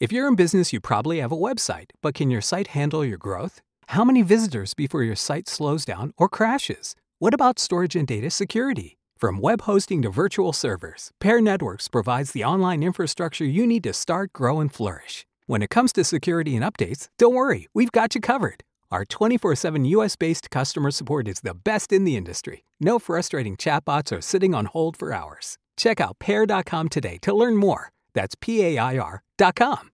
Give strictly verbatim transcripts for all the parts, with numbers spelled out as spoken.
If you're in business, you probably have a website, but can your site handle your growth? How many visitors before your site slows down or crashes? What about storage and data security? From web hosting to virtual servers, Pair Networks provides the online infrastructure you need to start, grow, and flourish. When it comes to security and updates, don't worry, we've got you covered. Our twenty-four seven U S-based customer support is the best in the industry. No frustrating chatbots or sitting on hold for hours. Check out pair dot com today to learn more. That's P A I R dot com.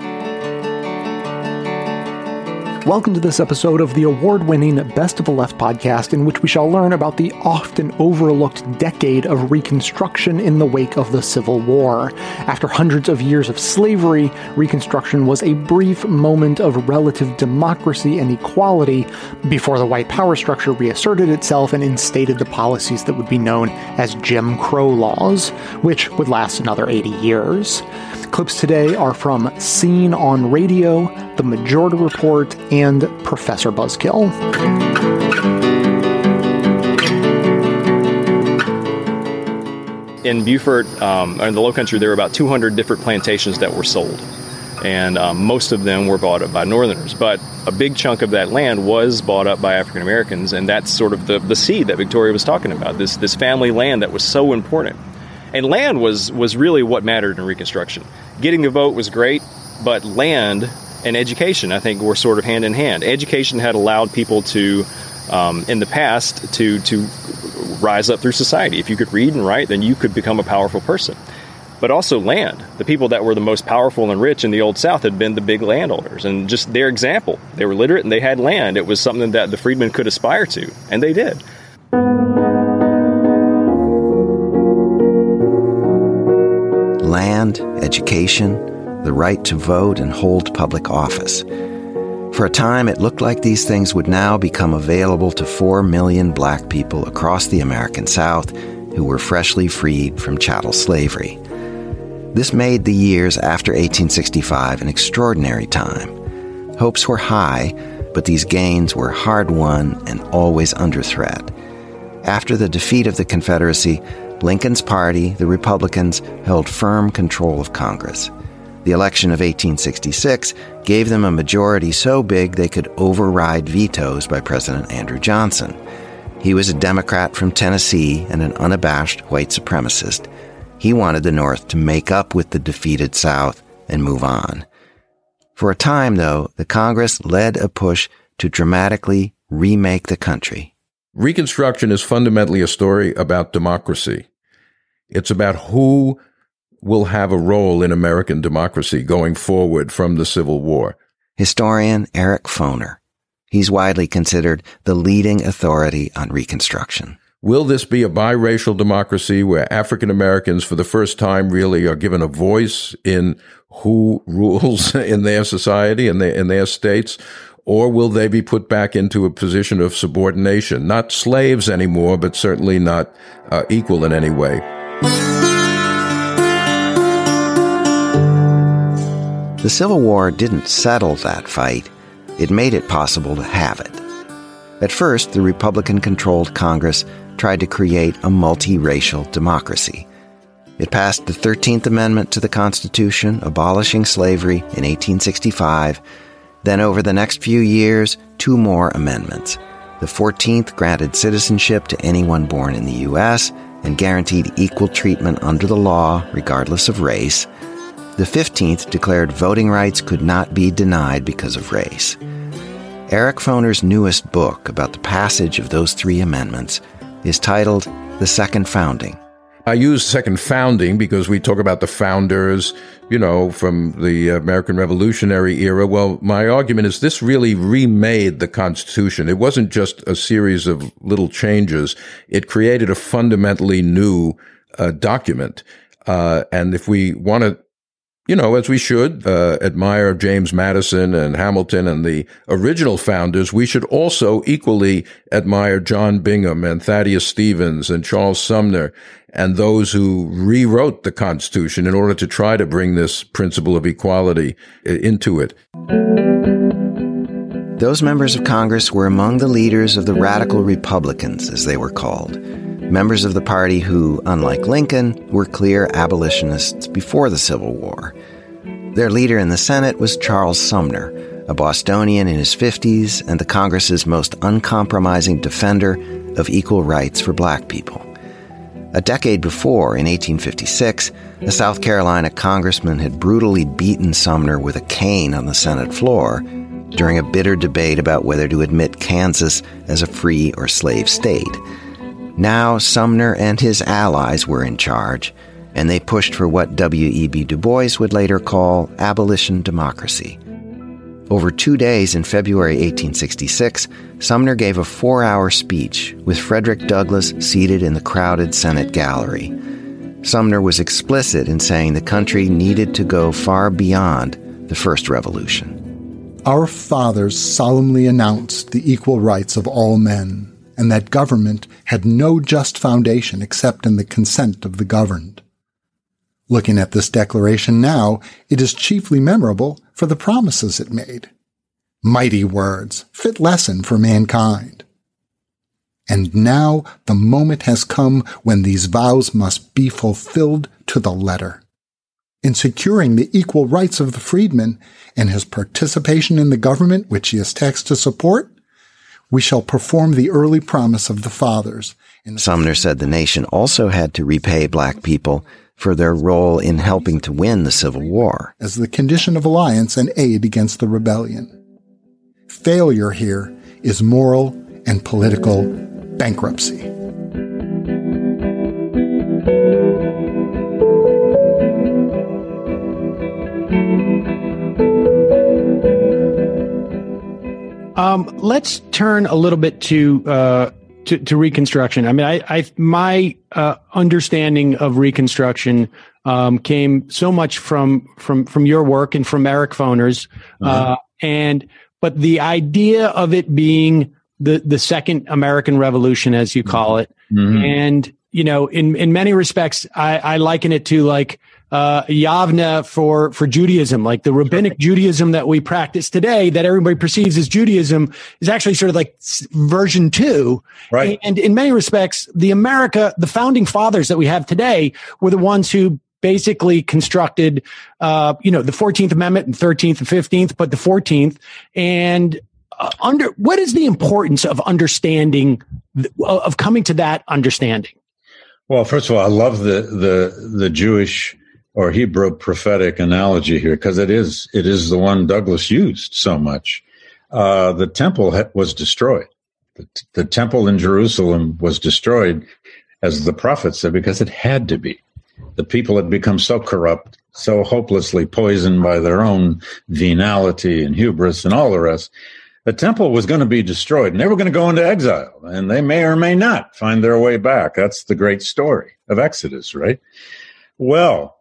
Welcome to this episode of the award-winning Best of the Left podcast, in which we shall learn about the often overlooked decade of Reconstruction in the wake of the Civil War. After hundreds of years of slavery, Reconstruction was a brief moment of relative democracy and equality before the white power structure reasserted itself and instated the policies that would be known as Jim Crow laws, which would last another eighty years. Clips today are from Scene on Radio, The Majority Report, and Professor Buzzkill. In Beaufort, um, in the Low Country, there were about two hundred different plantations that were sold, and um, most of them were bought up by Northerners. But a big chunk of that land was bought up by African Americans, and that's sort of the, the seed that Victoria was talking about, this this family land that was so important. And land was, was really what mattered in Reconstruction. Getting the vote was great, but land and education, I think, were sort of hand in hand. Education had allowed people to, um, in the past, to to rise up through society. If you could read and write, then you could become a powerful person. But also land. The people that were the most powerful and rich in the Old South had been the big landowners. And just their example, they were literate and they had land. It was something that the freedmen could aspire to, and they did. Land, education, the right to vote and hold public office. For a time, it looked like these things would now become available to four million black people across the American South who were freshly freed from chattel slavery. This made the years after eighteen sixty-five an extraordinary time. Hopes were high, but these gains were hard-won and always under threat. After the defeat of the Confederacy, Lincoln's party, the Republicans, held firm control of Congress. The election of eighteen sixty-six gave them a majority so big they could override vetoes by President Andrew Johnson. He was a Democrat from Tennessee and an unabashed white supremacist. He wanted the North to make up with the defeated South and move on. For a time, though, the Congress led a push to dramatically remake the country. Reconstruction is fundamentally a story about democracy. It's about who will have a role in American democracy going forward from the Civil War. Historian Eric Foner. He's widely considered the leading authority on Reconstruction. Will this be a biracial democracy where African Americans for the first time really are given a voice in who rules in their society and their, in their states? Or will they be put back into a position of subordination? Not slaves anymore, but certainly not uh, equal in any way. The Civil War didn't settle that fight. It made it possible to have it. At first, the Republican-controlled Congress tried to create a multiracial democracy. It passed the thirteenth Amendment to the Constitution, abolishing slavery in eighteen sixty-five. Then over the next few years, two more amendments. The fourteenth granted citizenship to anyone born in the U S and guaranteed equal treatment under the law, regardless of race. The fifteenth declared voting rights could not be denied because of race. Eric Foner's newest book about the passage of those three amendments is titled The Second Founding. I use second founding because we talk about the founders, you know, from the American Revolutionary era. Well, my argument is this really remade the Constitution. It wasn't just a series of little changes. It created a fundamentally new uh, document. Uh, and if we want to, you know, as we should, uh, admire James Madison and Hamilton and the original founders, we should also equally admire John Bingham and Thaddeus Stevens and Charles Sumner and those who rewrote the Constitution in order to try to bring this principle of equality into it. Those members of Congress were among the leaders of the Radical Republicans, as they were called, members of the party who, unlike Lincoln, were clear abolitionists before the Civil War. Their leader in the Senate was Charles Sumner, a Bostonian in his fifties and the Congress's most uncompromising defender of equal rights for black people. A decade before, in eighteen fifty-six, a South Carolina congressman had brutally beaten Sumner with a cane on the Senate floor during a bitter debate about whether to admit Kansas as a free or slave state. Now, Sumner and his allies were in charge, and they pushed for what W E B Du Bois would later call abolition democracy. Over two days in February eighteen sixty-six, Sumner gave a four-hour speech with Frederick Douglass seated in the crowded Senate gallery. Sumner was explicit in saying the country needed to go far beyond the first revolution. Our fathers solemnly announced the equal rights of all men, and that government had no just foundation except in the consent of the governed. Looking at this declaration now, it is chiefly memorable for the promises it made. Mighty words, fit lesson for mankind. And now the moment has come when these vows must be fulfilled to the letter. In securing the equal rights of the freedman and his participation in the government which he is taxed to support, we shall perform the early promise of the fathers. Sumner said the nation also had to repay black people for their role in helping to win the Civil War as the condition of alliance and aid against the rebellion. Failure here is moral and political bankruptcy. Um, let's turn a little bit to uh, to, to Reconstruction. I mean, I, I my uh, understanding of Reconstruction um, came so much from from from your work and from Eric Foner's, uh-huh. uh, and but the idea of it being the the second American Revolution, as you call it, mm-hmm. and you know, in in many respects, I, I liken it to like. Uh, Yavne for, for Judaism, like the rabbinic Judaism that we practice today that everybody perceives as Judaism is actually sort of like version two. Right. And in many respects, the America, the founding fathers that we have today were the ones who basically constructed, uh, you know, the fourteenth Amendment and thirteenth and fifteenth, but the fourteenth. And uh, under, what is the importance of understanding, of coming to that understanding? Well, first of all, I love the, the, the Jewish or Hebrew prophetic analogy here, because it is it is the one Douglass used so much. Uh, the temple ha- was destroyed. The, t- the temple in Jerusalem was destroyed, as the prophet said, because it had to be. The people had become so corrupt, so hopelessly poisoned by their own venality and hubris and all the rest. The temple was going to be destroyed, and they were going to go into exile, and they may or may not find their way back. That's the great story of Exodus, right? Well,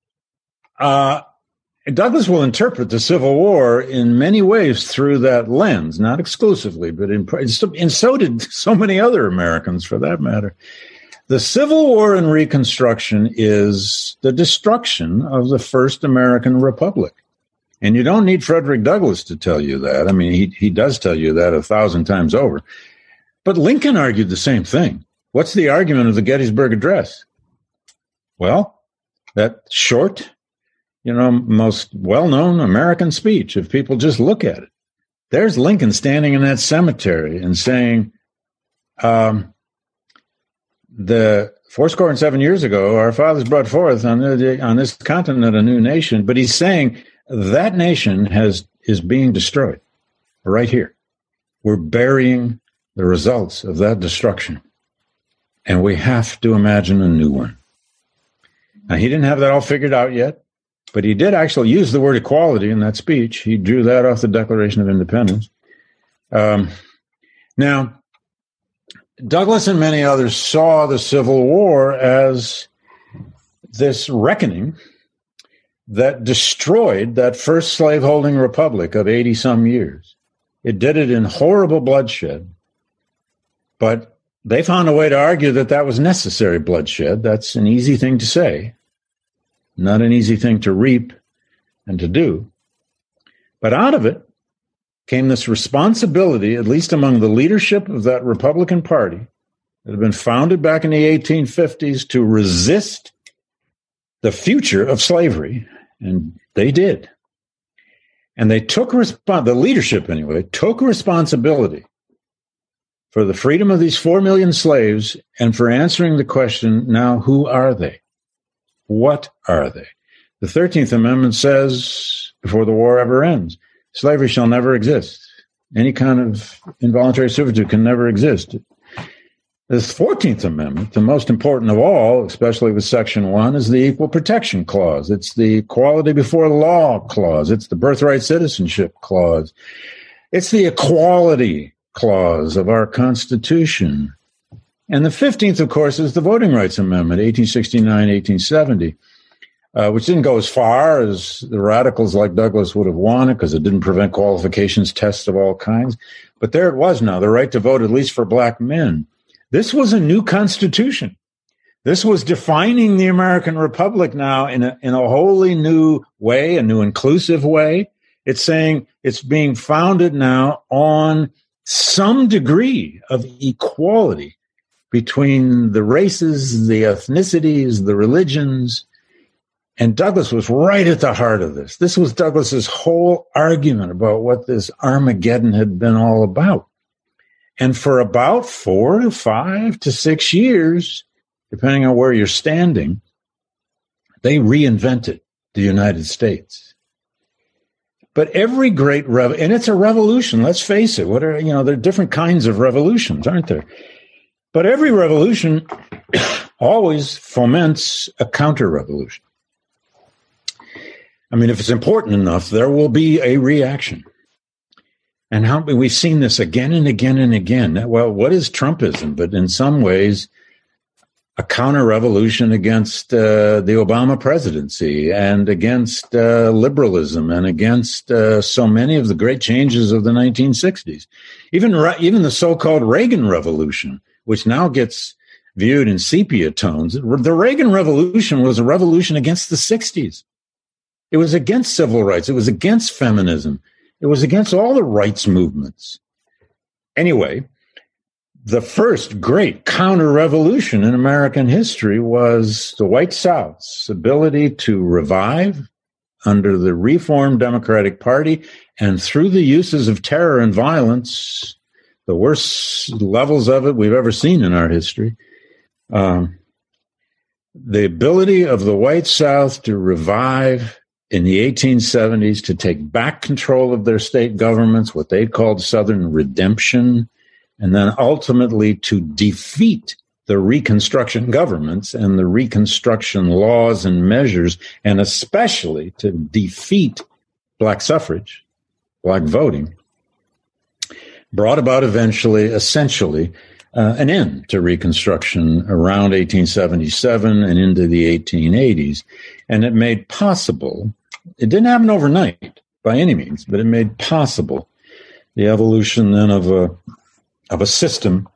Uh, Douglass will interpret the Civil War in many ways through that lens, not exclusively, but in, and so did so many other Americans for that matter. The Civil War and Reconstruction is the destruction of the first American Republic. And you don't need Frederick Douglass to tell you that. I mean, he, he does tell you that a thousand times over. But Lincoln argued the same thing. What's the argument of the Gettysburg Address? Well, that short, you know, most well-known American speech, if people just look at it. There's Lincoln standing in that cemetery and saying, um, the fourscore and seven years ago, our fathers brought forth on, the, on this continent a new nation. But he's saying that nation has is being destroyed right here. We're burying the results of that destruction. And we have to imagine a new one. Now, he didn't have that all figured out yet. But he did actually use the word equality in that speech. He drew that off the Declaration of Independence. Um, now, Douglass and many others saw the Civil War as this reckoning that destroyed that first slaveholding republic of eighty-some years. It did it in horrible bloodshed, but they found a way to argue that that was necessary bloodshed. That's an easy thing to say. Not an easy thing to reap and to do. But out of it came this responsibility, at least among the leadership of that Republican Party that had been founded back in the eighteen fifties to resist the future of slavery And they did. And they took respons- the leadership anyway, took responsibility for the freedom of these four million slaves and for answering the question, now, who are they? What are they? The thirteenth Amendment says, before the war ever ends, slavery shall never exist. Any kind of involuntary servitude can never exist. This fourteenth Amendment, the most important of all, especially with Section one, is the Equal Protection Clause. It's the Equality Before Law Clause. It's the Birthright Citizenship Clause. It's the Equality Clause of our Constitution. And the fifteenth, of course, is the Voting Rights Amendment, eighteen sixty-nine, eighteen seventy, uh, which didn't go as far as the radicals like Douglas would have wanted because it didn't prevent qualifications tests of all kinds. But there it was now, the right to vote, at least for black men. This was a new constitution. This was defining the American Republic now in a, in a wholly new way, a new inclusive way. It's saying it's being founded now on some degree of equality between the races, the ethnicities, the religions. And Douglas was right at the heart of this. This was Douglas's whole argument about what this Armageddon had been all about. And for about four to five to six years, depending on where you're standing, they reinvented the United States. But every great rev- and it's a revolution. Let's face it. What are you know? There are different kinds of revolutions, aren't there? But every revolution always foments a counter-revolution. I mean, if it's important enough, there will be a reaction. And how we've seen this again and again and again. Well, what is Trumpism? But in some ways, a counter-revolution against uh, the Obama presidency and against uh, liberalism and against uh, so many of the great changes of the nineteen sixties. Even, even the so-called Reagan Revolution, which now gets viewed in sepia tones. The Reagan Revolution was a revolution against the sixties. It was against civil rights. It was against feminism. It was against all the rights movements. Anyway, the first great counter-revolution in American history was the White South's ability to revive under the Reformed Democratic Party and through the uses of terror and violence, the worst levels of it we've ever seen in our history. Um, the ability of the White South to revive in the eighteen seventies, to take back control of their state governments, what they called Southern redemption, and then ultimately to defeat the Reconstruction governments and the Reconstruction laws and measures, and especially to defeat black suffrage, black voting, brought about eventually, essentially, uh, an end to Reconstruction around eighteen seventy-seven and into the eighteen eighties. And it made possible, it didn't happen overnight by any means, but it made possible the evolution then of a, of a system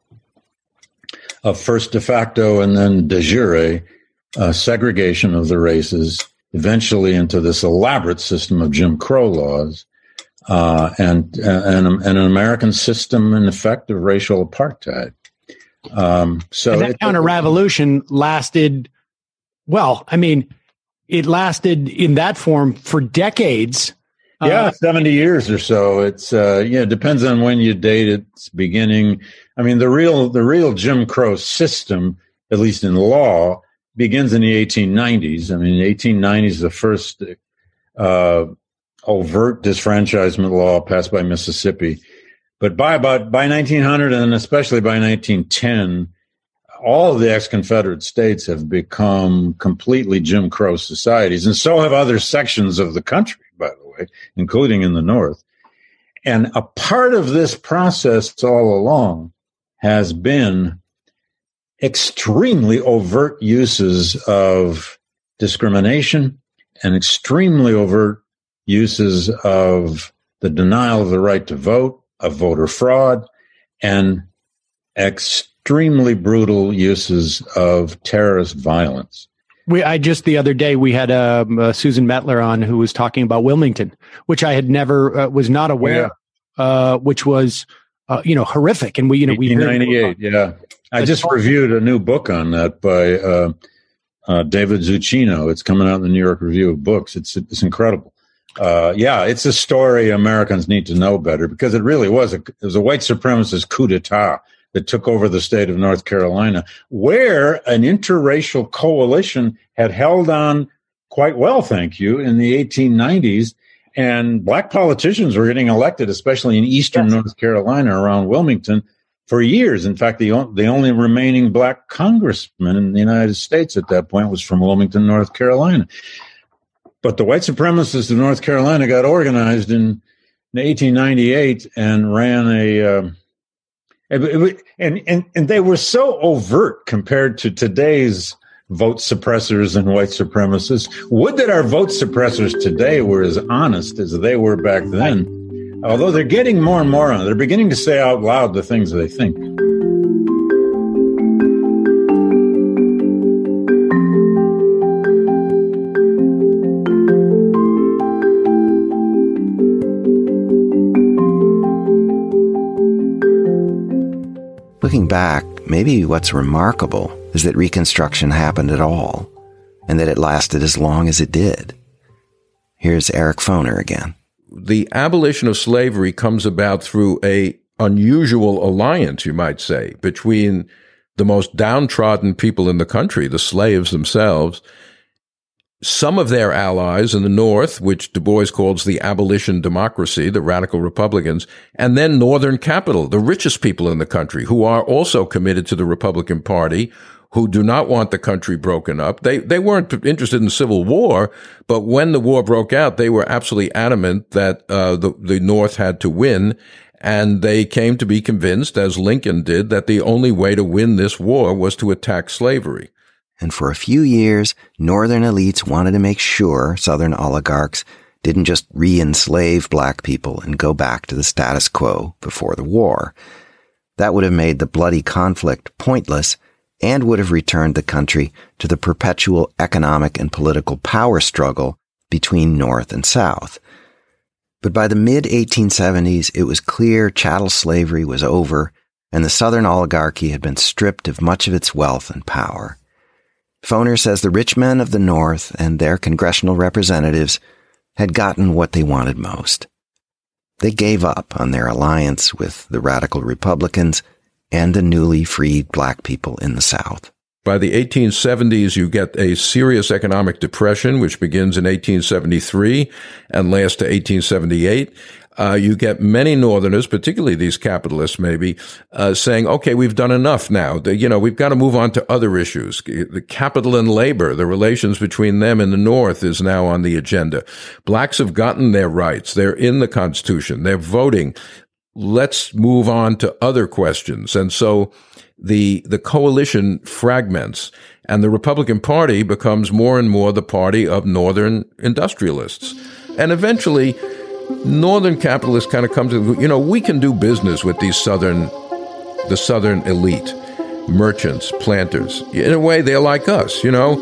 of first de facto and then de jure uh, segregation of the races, eventually into this elaborate system of Jim Crow laws, uh, and, and, and an American system, in effect, of racial apartheid. Um, so and that it, counter-revolution lasted, well, I mean, it lasted in that form for decades. Yeah, uh, seventy years or so. It's uh, yeah, it depends on when you date its beginning. I mean, the real the real Jim Crow system, at least in law, begins in the eighteen nineties. I mean, the eighteen nineties, the first uh, overt disfranchisement law passed by Mississippi. But by about by nineteen hundred, and especially by nineteen ten, all of the ex-Confederate states have become completely Jim Crow societies, and so have other sections of the country, by the way, including in the North. And a part of this process all along has been extremely overt uses of discrimination and extremely overt uses of the denial of the right to vote, of voter fraud, and extremely brutal uses of terrorist violence. We, I just the other day we had um, uh, Susan Mettler on who was talking about Wilmington, which I had never uh, was not aware, yeah. uh, which was uh, you know horrific, and we you know we eighteen ninety-eight, yeah. I just reviewed a new book on that by uh, uh, David Zucchino. It's coming out in the New York Review of Books. It's it's incredible. Uh, yeah, it's a story Americans need to know better, because it really was a, it was a white supremacist coup d'etat that took over the state of North Carolina, where an interracial coalition had held on quite well, thank you, in the eighteen nineties. And black politicians were getting elected, especially in eastern yes. North Carolina around Wilmington, for years. In fact, the, the only remaining black congressman in the United States at that point was from Wilmington, North Carolina. But the white supremacists of North Carolina got organized in eighteen ninety-eight and ran a... Uh, And, and and they were so overt compared to today's vote suppressors and white supremacists. Would that our vote suppressors today were as honest as they were back then. Although they're getting more and more on it. They're beginning to say out loud the things they think. Looking back, maybe what's remarkable is that Reconstruction happened at all, and that it lasted as long as it did. Here's Eric Foner again. The abolition of slavery comes about through a unusual alliance, you might say, between the most downtrodden people in the country, the slaves themselves, some of their allies in the North, which Du Bois calls the abolition democracy, the radical Republicans, and then Northern capital, the richest people in the country, who are also committed to the Republican Party, who do not want the country broken up. They they weren't interested in civil war, but when the war broke out, they were absolutely adamant that uh, the, the North had to win, and they came to be convinced, as Lincoln did, that the only way to win this war was to attack slavery. And for a few years, Northern elites wanted to make sure Southern oligarchs didn't just re-enslave black people and go back to the status quo before the war. That would have made the bloody conflict pointless and would have returned the country to the perpetual economic and political power struggle between North and South. But by the mid eighteen seventies, it was clear chattel slavery was over, and the Southern oligarchy had been stripped of much of its wealth and power. Foner says the rich men of the North and their congressional representatives had gotten what they wanted most. They gave up on their alliance with the radical Republicans and the newly freed black people in the South. By the eighteen seventies, you get a serious economic depression, which begins in eighteen seventy-three and lasts to eighteen seventy-eight. Uh, you get many Northerners, particularly these capitalists maybe, uh, saying, okay, we've done enough now. The, you know, we've got to move on to other issues. The capital and labor, the relations between them and the North is now on the agenda. Blacks have gotten their rights. They're in the Constitution. They're voting. Let's move on to other questions. And so the, the coalition fragments, and the Republican Party becomes more and more the party of Northern industrialists. And eventually, Northern capitalists kind of come to, you know, we can do business with these Southern, the Southern elite, merchants, planters. In a way, they're like us, you know.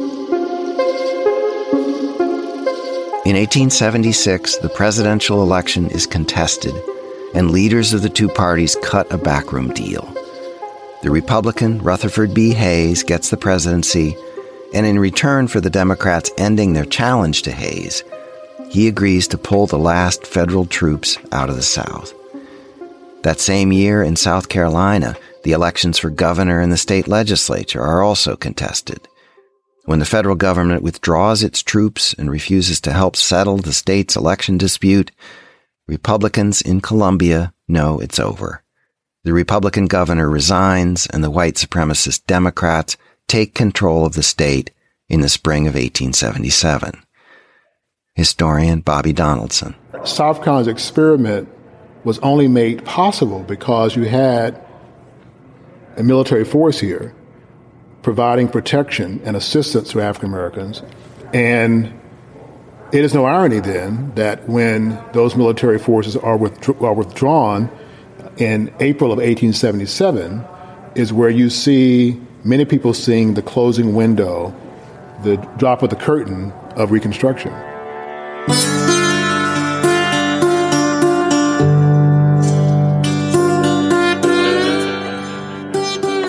In eighteen seventy-six, the presidential election is contested, and leaders of the two parties cut a backroom deal. The Republican, Rutherford B. Hayes, gets the presidency, and in return for the Democrats ending their challenge to Hayes, he agrees to pull the last federal troops out of the South. That same year in South Carolina, the elections for governor and the state legislature are also contested. When the federal government withdraws its troops and refuses to help settle the state's election dispute, Republicans in Columbia know it's over. The Republican governor resigns, and the white supremacist Democrats take control of the state in the spring of eighteen seventy-seven. Historian Bobby Donaldson. South Carolina's experiment was only made possible because you had a military force here providing protection and assistance to African Americans. And it is no irony then that when those military forces are, withdraw- are withdrawn in April of eighteen seventy-seven is where you see many people seeing the closing window, the drop of the curtain of Reconstruction. By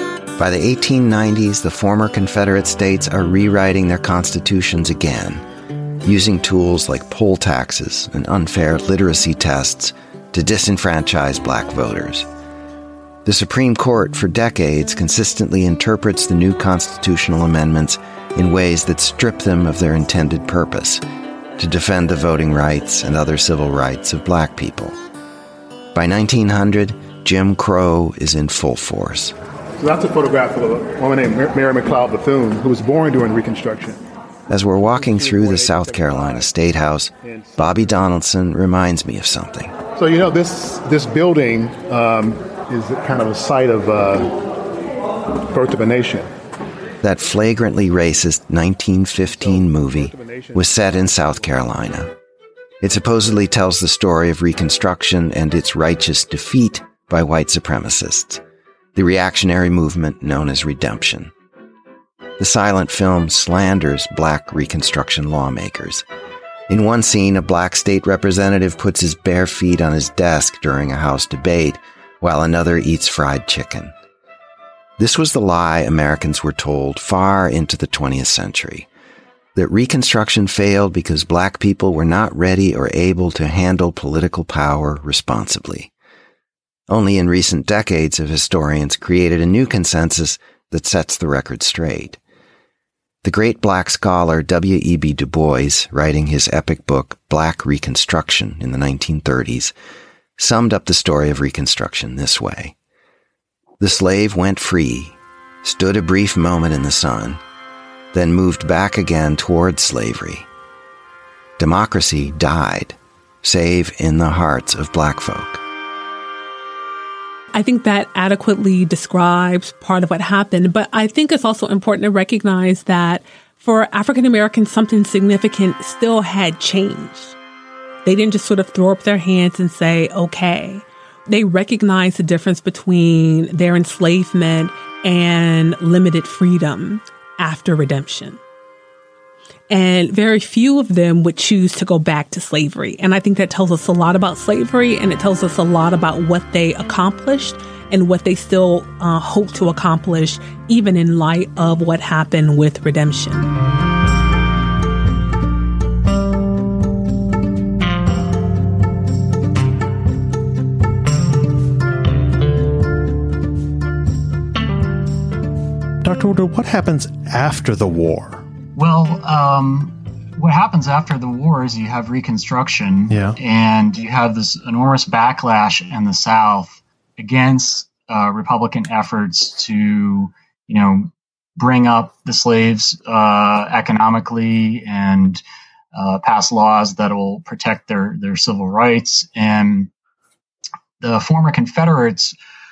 By the eighteen nineties, the former Confederate states are rewriting their constitutions again, using tools like poll taxes and unfair literacy tests to disenfranchise black voters. The Supreme Court, for decades, consistently interprets the new constitutional amendments in ways that strip them of their intended purpose, to defend the voting rights and other civil rights of black people. By nineteen hundred, Jim Crow is in full force. So that's a photograph of a woman named Mary McLeod Bethune, who was born during Reconstruction. As we're walking through the South Carolina State House, Bobby Donaldson reminds me of something. So, you know, this this building um, is kind of a site of uh, Birth of a Nation. That flagrantly racist nineteen fifteen movie was set in South Carolina. It supposedly tells the story of Reconstruction and its righteous defeat by white supremacists, the reactionary movement known as Redemption. The silent film slanders black Reconstruction lawmakers. In one scene, a black state representative puts his bare feet on his desk during a House debate, while another eats fried chicken. This was the lie Americans were told far into the twentieth century, that Reconstruction failed because black people were not ready or able to handle political power responsibly. Only in recent decades have historians created a new consensus that sets the record straight. The great black scholar W E B Du Bois, writing his epic book Black Reconstruction in the nineteen thirties, summed up the story of Reconstruction this way. The slave went free, stood a brief moment in the sun, then moved back again toward slavery. Democracy died, save in the hearts of black folk. I think that adequately describes part of what happened, but I think it's also important to recognize that for African Americans, something significant still had changed. They didn't just sort of throw up their hands and say, okay. They recognized the difference between their enslavement and limited freedom after redemption. And very few of them would choose to go back to slavery. And I think that tells us a lot about slavery, and it tells us a lot about what they accomplished and what they still uh, hope to accomplish, even in light of what happened with redemption. Doctor Woodward, what happens after the war? Well, um, what happens after the war is you have Reconstruction, yeah. and you have this enormous backlash in the South against uh, Republican efforts to, you know, bring up the slaves uh, economically and uh, pass laws that will protect their, their civil rights. And the former Confederates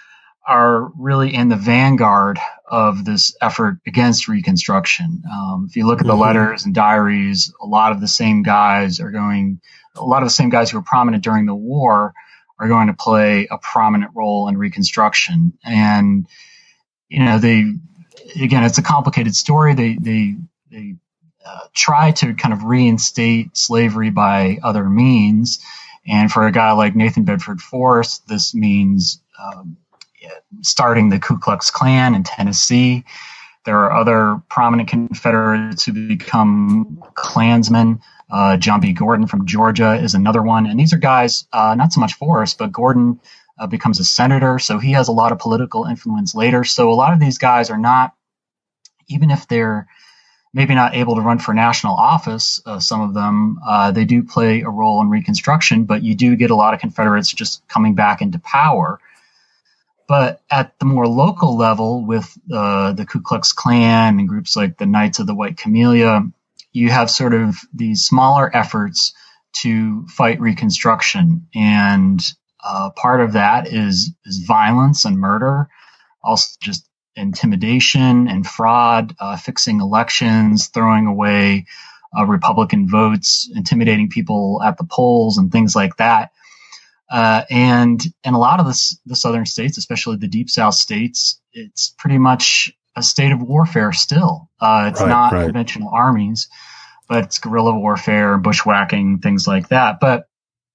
are really in the vanguard of this effort against Reconstruction. Um, if you look at the mm-hmm. letters and diaries, a lot of the same guys are going, a lot of the same guys who were prominent during the war are going to play a prominent role in Reconstruction. And, you know, they, again, it's a complicated story. They, they, they uh, try to kind of reinstate slavery by other means. And for a guy like Nathan Bedford Forrest, this means, um, starting the Ku Klux Klan in Tennessee. There are other prominent Confederates who become Klansmen. Uh, John B. Gordon from Georgia is another one. And these are guys, uh, not so much Forrest, but Gordon uh, becomes a senator. So he has a lot of political influence later. So a lot of these guys are not, even if they're maybe not able to run for national office, uh, some of them, uh, they do play a role in Reconstruction, but you do get a lot of Confederates just coming back into power. But at the more local level with uh, the Ku Klux Klan and groups like the Knights of the White Camellia, you have sort of these smaller efforts to fight Reconstruction. And uh, part of that is, is violence and murder, also just intimidation and fraud, uh, fixing elections, throwing away uh, Republican votes, intimidating people at the polls and things like that. Uh, and in a lot of the, the southern states, especially the deep South states, it's pretty much a state of warfare still. Uh, it's right, not right. conventional armies, but it's guerrilla warfare, bushwhacking, things like that. But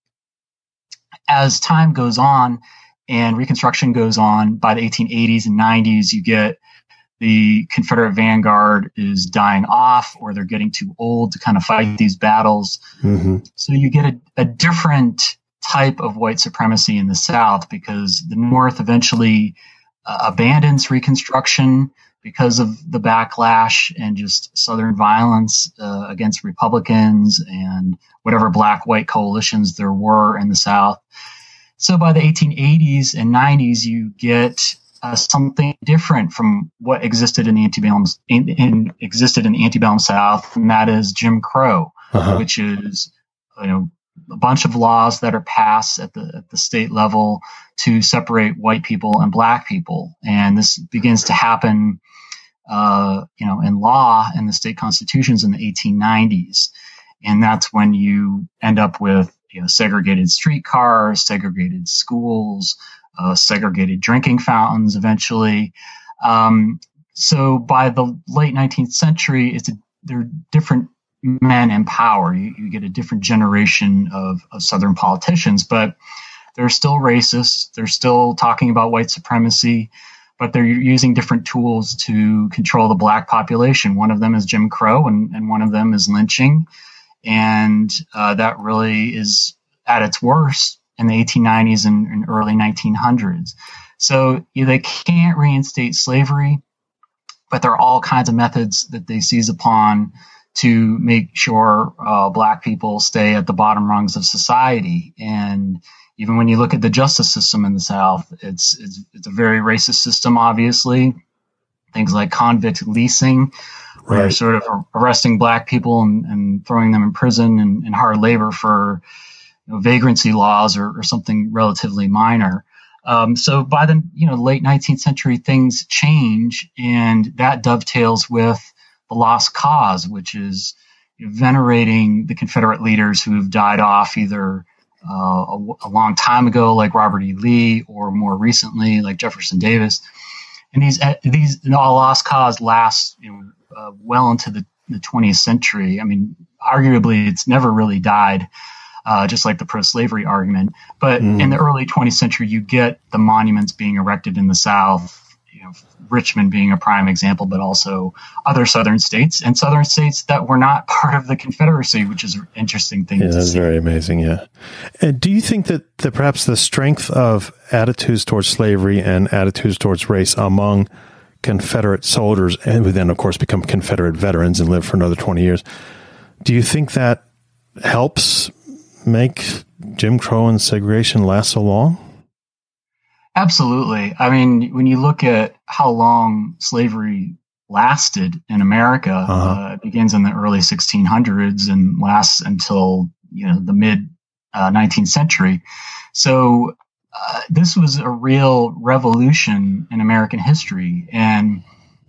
as time goes on and Reconstruction goes on, by the eighteen eighties and nineties, you get the Confederate vanguard is dying off, or they're getting too old to kind of fight these battles. Mm-hmm. So you get a, a different type of white supremacy in the South, because the North eventually uh, abandons Reconstruction because of the backlash and just Southern violence uh, against Republicans and whatever black-white coalitions there were in the South. So by the eighteen eighties and nineties, you get uh, something different from what existed in the antebellum in, in existed in the antebellum South, and that is Jim Crow, uh-huh. which is, you know, a bunch of laws that are passed at the at the state level to separate white people and black people, and this begins to happen, uh, you know, in law in the state constitutions in the eighteen nineties, and that's when you end up with, you know, segregated streetcars, segregated schools, uh, segregated drinking fountains eventually. Um, so by the late nineteenth century, it's a, there are different men in power. You, you get a different generation of, of Southern politicians, but they're still racist. They're still talking about white supremacy, but they're using different tools to control the black population. One of them is Jim Crow, and, and one of them is lynching. And uh, that really is at its worst in the eighteen nineties and, and early nineteen hundreds. So you know, they can't reinstate slavery, but there are all kinds of methods that they seize upon to make sure uh, black people stay at the bottom rungs of society. And even when you look at the justice system in the South, it's it's, it's a very racist system, obviously. Things like convict leasing, where right. you're sort of arresting black people and, and throwing them in prison and, and hard labor for, you know, vagrancy laws or, or something relatively minor. Um, so by the you know late nineteenth century, things change, and that dovetails with the Lost Cause, which is venerating the Confederate leaders who have died off either uh, a, a long time ago, like Robert E. Lee, or more recently, like Jefferson Davis. And these these all Lost Cause lasts, you know, uh, well into the, the twentieth century. I mean, arguably, it's never really died, uh, just like the pro-slavery argument. But mm. in the early twentieth century, you get the monuments being erected in the South. You know, Richmond being a prime example, but also other Southern states and Southern states that were not part of the Confederacy, which is an interesting thing yeah, to that's see. Very amazing, yeah. And do you think that the, perhaps the strength of attitudes towards slavery and attitudes towards race among Confederate soldiers, and who then, of course, become Confederate veterans and live for another twenty years, do you think that helps make Jim Crow and segregation last so long? Absolutely. I mean, when you look at how long slavery lasted in America, uh-huh. uh, it begins in the early sixteen hundreds and lasts until, you know, the mid uh, nineteenth century. So uh, this was a real revolution in American history. And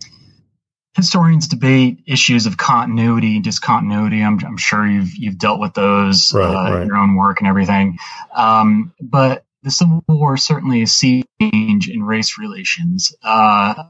historians debate issues of continuity and discontinuity. I'm, I'm sure you've you've dealt with those right, uh, right. in your own work and everything. Um, but the Civil War is certainly a sea change in race relations. Uh,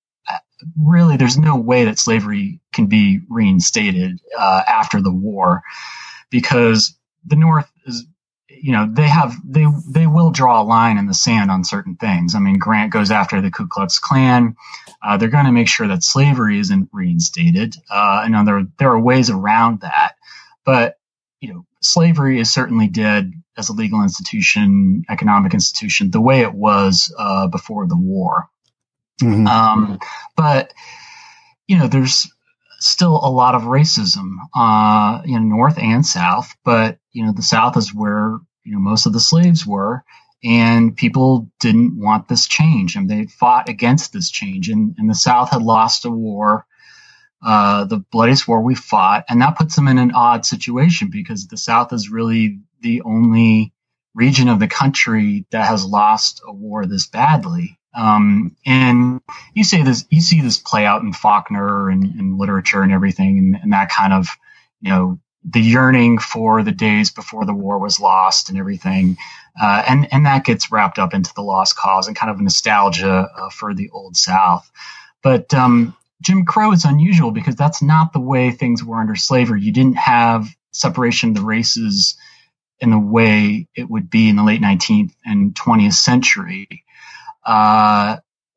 really, there's no way that slavery can be reinstated uh, after the war, because the North is, you know, they have they they will draw a line in the sand on certain things. I mean, Grant goes after the Ku Klux Klan. Uh, they're going to make sure that slavery isn't reinstated. Uh, and there there are ways around that, but you know, slavery is certainly dead as a legal institution, economic institution, the way it was uh, before the war. Mm-hmm. Um, but, you know, there's still a lot of racism uh, in North and South, but, you know, the South is where, you know, most of the slaves were, and people didn't want this change, and they fought against this change. And, and the South had lost a war, uh, the bloodiest war we fought, and that puts them in an odd situation, because the South is really the only region of the country that has lost a war this badly. Um, and you say this, you see this play out in Faulkner and, and literature and everything, and, and that kind of, you know, the yearning for the days before the war was lost and everything. Uh, and, and that gets wrapped up into the Lost Cause and kind of nostalgia uh, for the Old South. But um, Jim Crow is unusual because that's not the way things were under slavery. You didn't have separation of the races in the way it would be in the late nineteenth and twentieth century. Uh,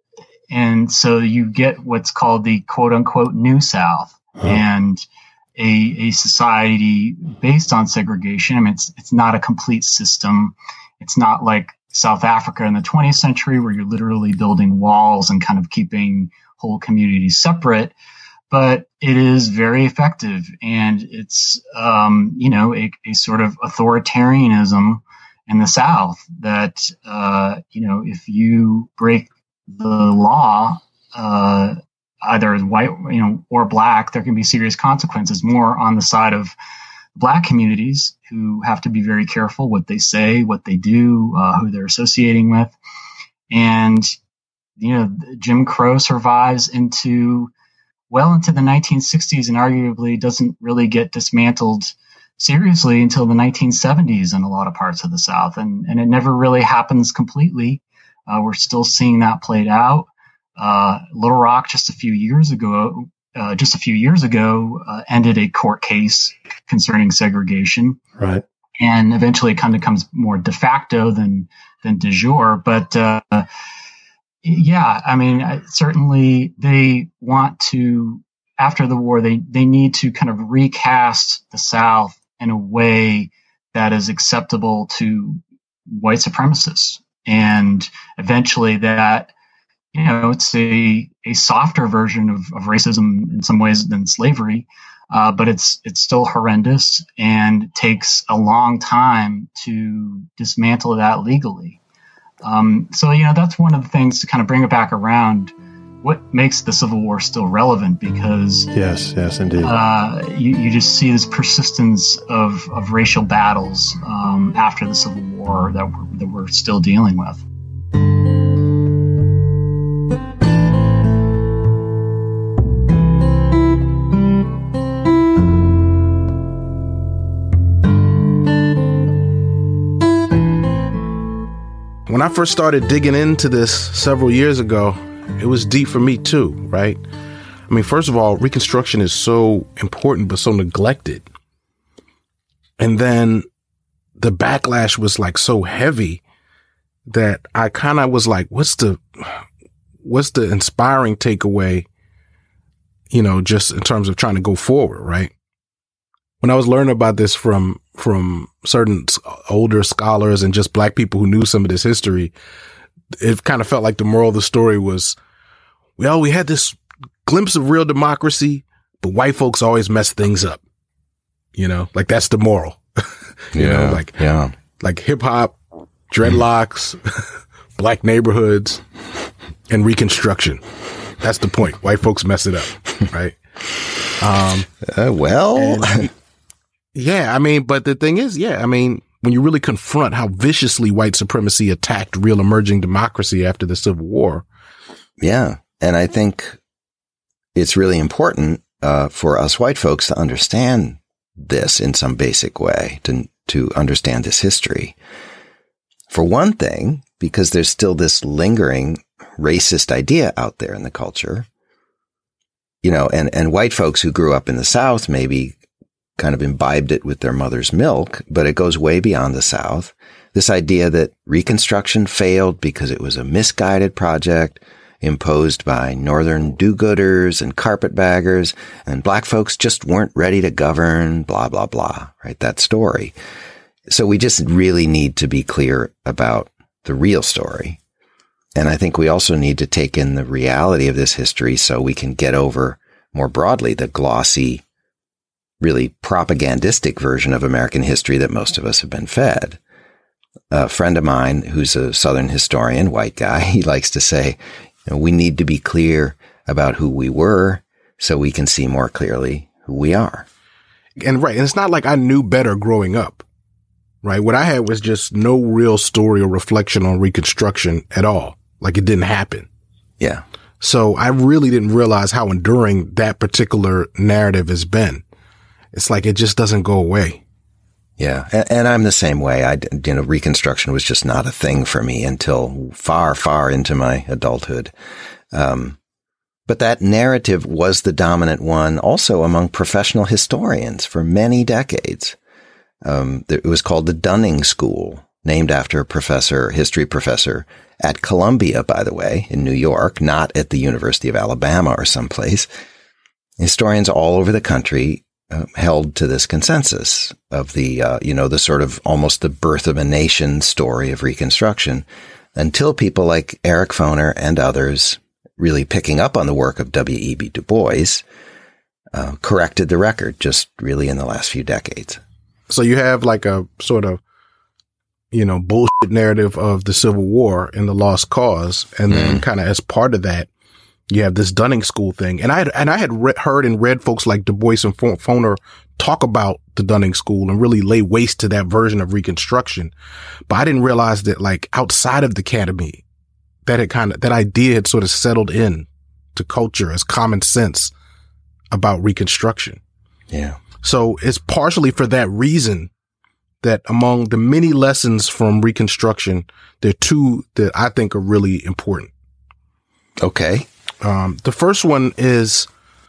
and so you get what's called the quote unquote New South, huh. and a, a society based on segregation. I mean, it's, it's not a complete system. It's not like South Africa in the twentieth century where you're literally building walls and kind of keeping whole communities separate, but it is very effective. And it's, um, you know, a, a sort of authoritarianism in the South that, uh, you know, if you break the law, uh, either as white, you know, or black, there can be serious consequences, more on the side of Black communities who have to be very careful what they say, what they do, uh, who they're associating with. And, you know, Jim Crow survives into well into the nineteen sixties and arguably doesn't really get dismantled seriously until the nineteen seventies in a lot of parts of the South. And, and it never really happens completely. Uh, we're still seeing that played out. Uh, Little Rock just a few years ago, uh, just a few years ago, uh, ended a court case concerning segregation. Right. And eventually it kind of becomes more de facto than, than de jure. But, uh, yeah, I mean, certainly they want to, after the war, they, they need to kind of recast the South in a way that is acceptable to white supremacists. And eventually that, you know, it's a, a softer version of, of racism in some ways than slavery, uh, but it's it's still horrendous and takes a long time to dismantle that legally. Um, so, you know, that's one of the things to kind of bring it back around. What makes the Civil War still relevant? Because yes, yes, indeed, uh, you, you just see this persistence of, of racial battles um, after the Civil War that we're, that we're still dealing with. When I first started digging into this several years ago, it was deep for me too, right? I mean, first of all, Reconstruction is so important, but so neglected. And then the backlash was like so heavy that I kind of was like, what's the, what's the inspiring takeaway, you know, just in terms of trying to go forward, right? When I was learning about this from, from certain older scholars and just Black people who knew some of this history, it kind of felt like the moral of the story was, well, we had this glimpse of real democracy, but white folks always mess things up. You know, like that's the moral. you yeah, know, like, yeah. like hip hop, dreadlocks, Black neighborhoods, and Reconstruction. That's the point. White folks mess it up. Right. Um, uh, well, and, yeah, I mean, but the thing is, yeah, I mean, when you really confront how viciously white supremacy attacked real emerging democracy after the Civil War. Yeah. And I think it's really important uh, for us white folks to understand this in some basic way, to, to understand this history. For one thing, because there's still this lingering racist idea out there in the culture, you know, and, and white folks who grew up in the South maybe kind of imbibed it with their mother's milk, but it goes way beyond the South. This idea that Reconstruction failed because it was a misguided project imposed by Northern do-gooders and carpetbaggers, and Black folks just weren't ready to govern, blah, blah, blah, right? That story. So we just really need to be clear about the real story. And I think we also need to take in the reality of this history so we can get over more broadly the glossy, really propagandistic version of American history that most of us have been fed. A friend of mine who's a Southern historian, white guy, he likes to say, you know, we need to be clear about who we were so we can see more clearly who we are. And right. And it's not like I knew better growing up, right? What I had was just no real story or reflection on Reconstruction at all. Like it didn't happen. Yeah. So I really didn't realize how enduring that particular narrative has been. It's like it just doesn't go away. Yeah. And, and I'm the same way. I, you know, Reconstruction was just not a thing for me until far, far into my adulthood. Um, but that narrative was the dominant one also among professional historians for many decades. Um, it was called the Dunning School. named after a professor, history professor at Columbia, by the way, in New York, not at the University of Alabama or someplace. Historians all over the country uh, held to this consensus of the, uh, you know, the sort of almost the birth of a nation story of Reconstruction, until people like Eric Foner and others, really picking up on the work of W E B Du Bois, uh, corrected the record just really in the last few decades. So you have like a sort of, you know, bullshit narrative of the Civil War and the lost cause. And then mm. kind of as part of that, you have this Dunning School thing. And I had, and I had re- heard and read folks like Du Bois and Foner talk about the Dunning School and really lay waste to that version of Reconstruction. But I didn't realize that like outside of the academy, that had kind of, that idea had sort of settled in to culture as common sense about Reconstruction. Yeah. So it's partially for that reason that among the many lessons from Reconstruction, there are two that I think are really important. Okay. Um, the first one is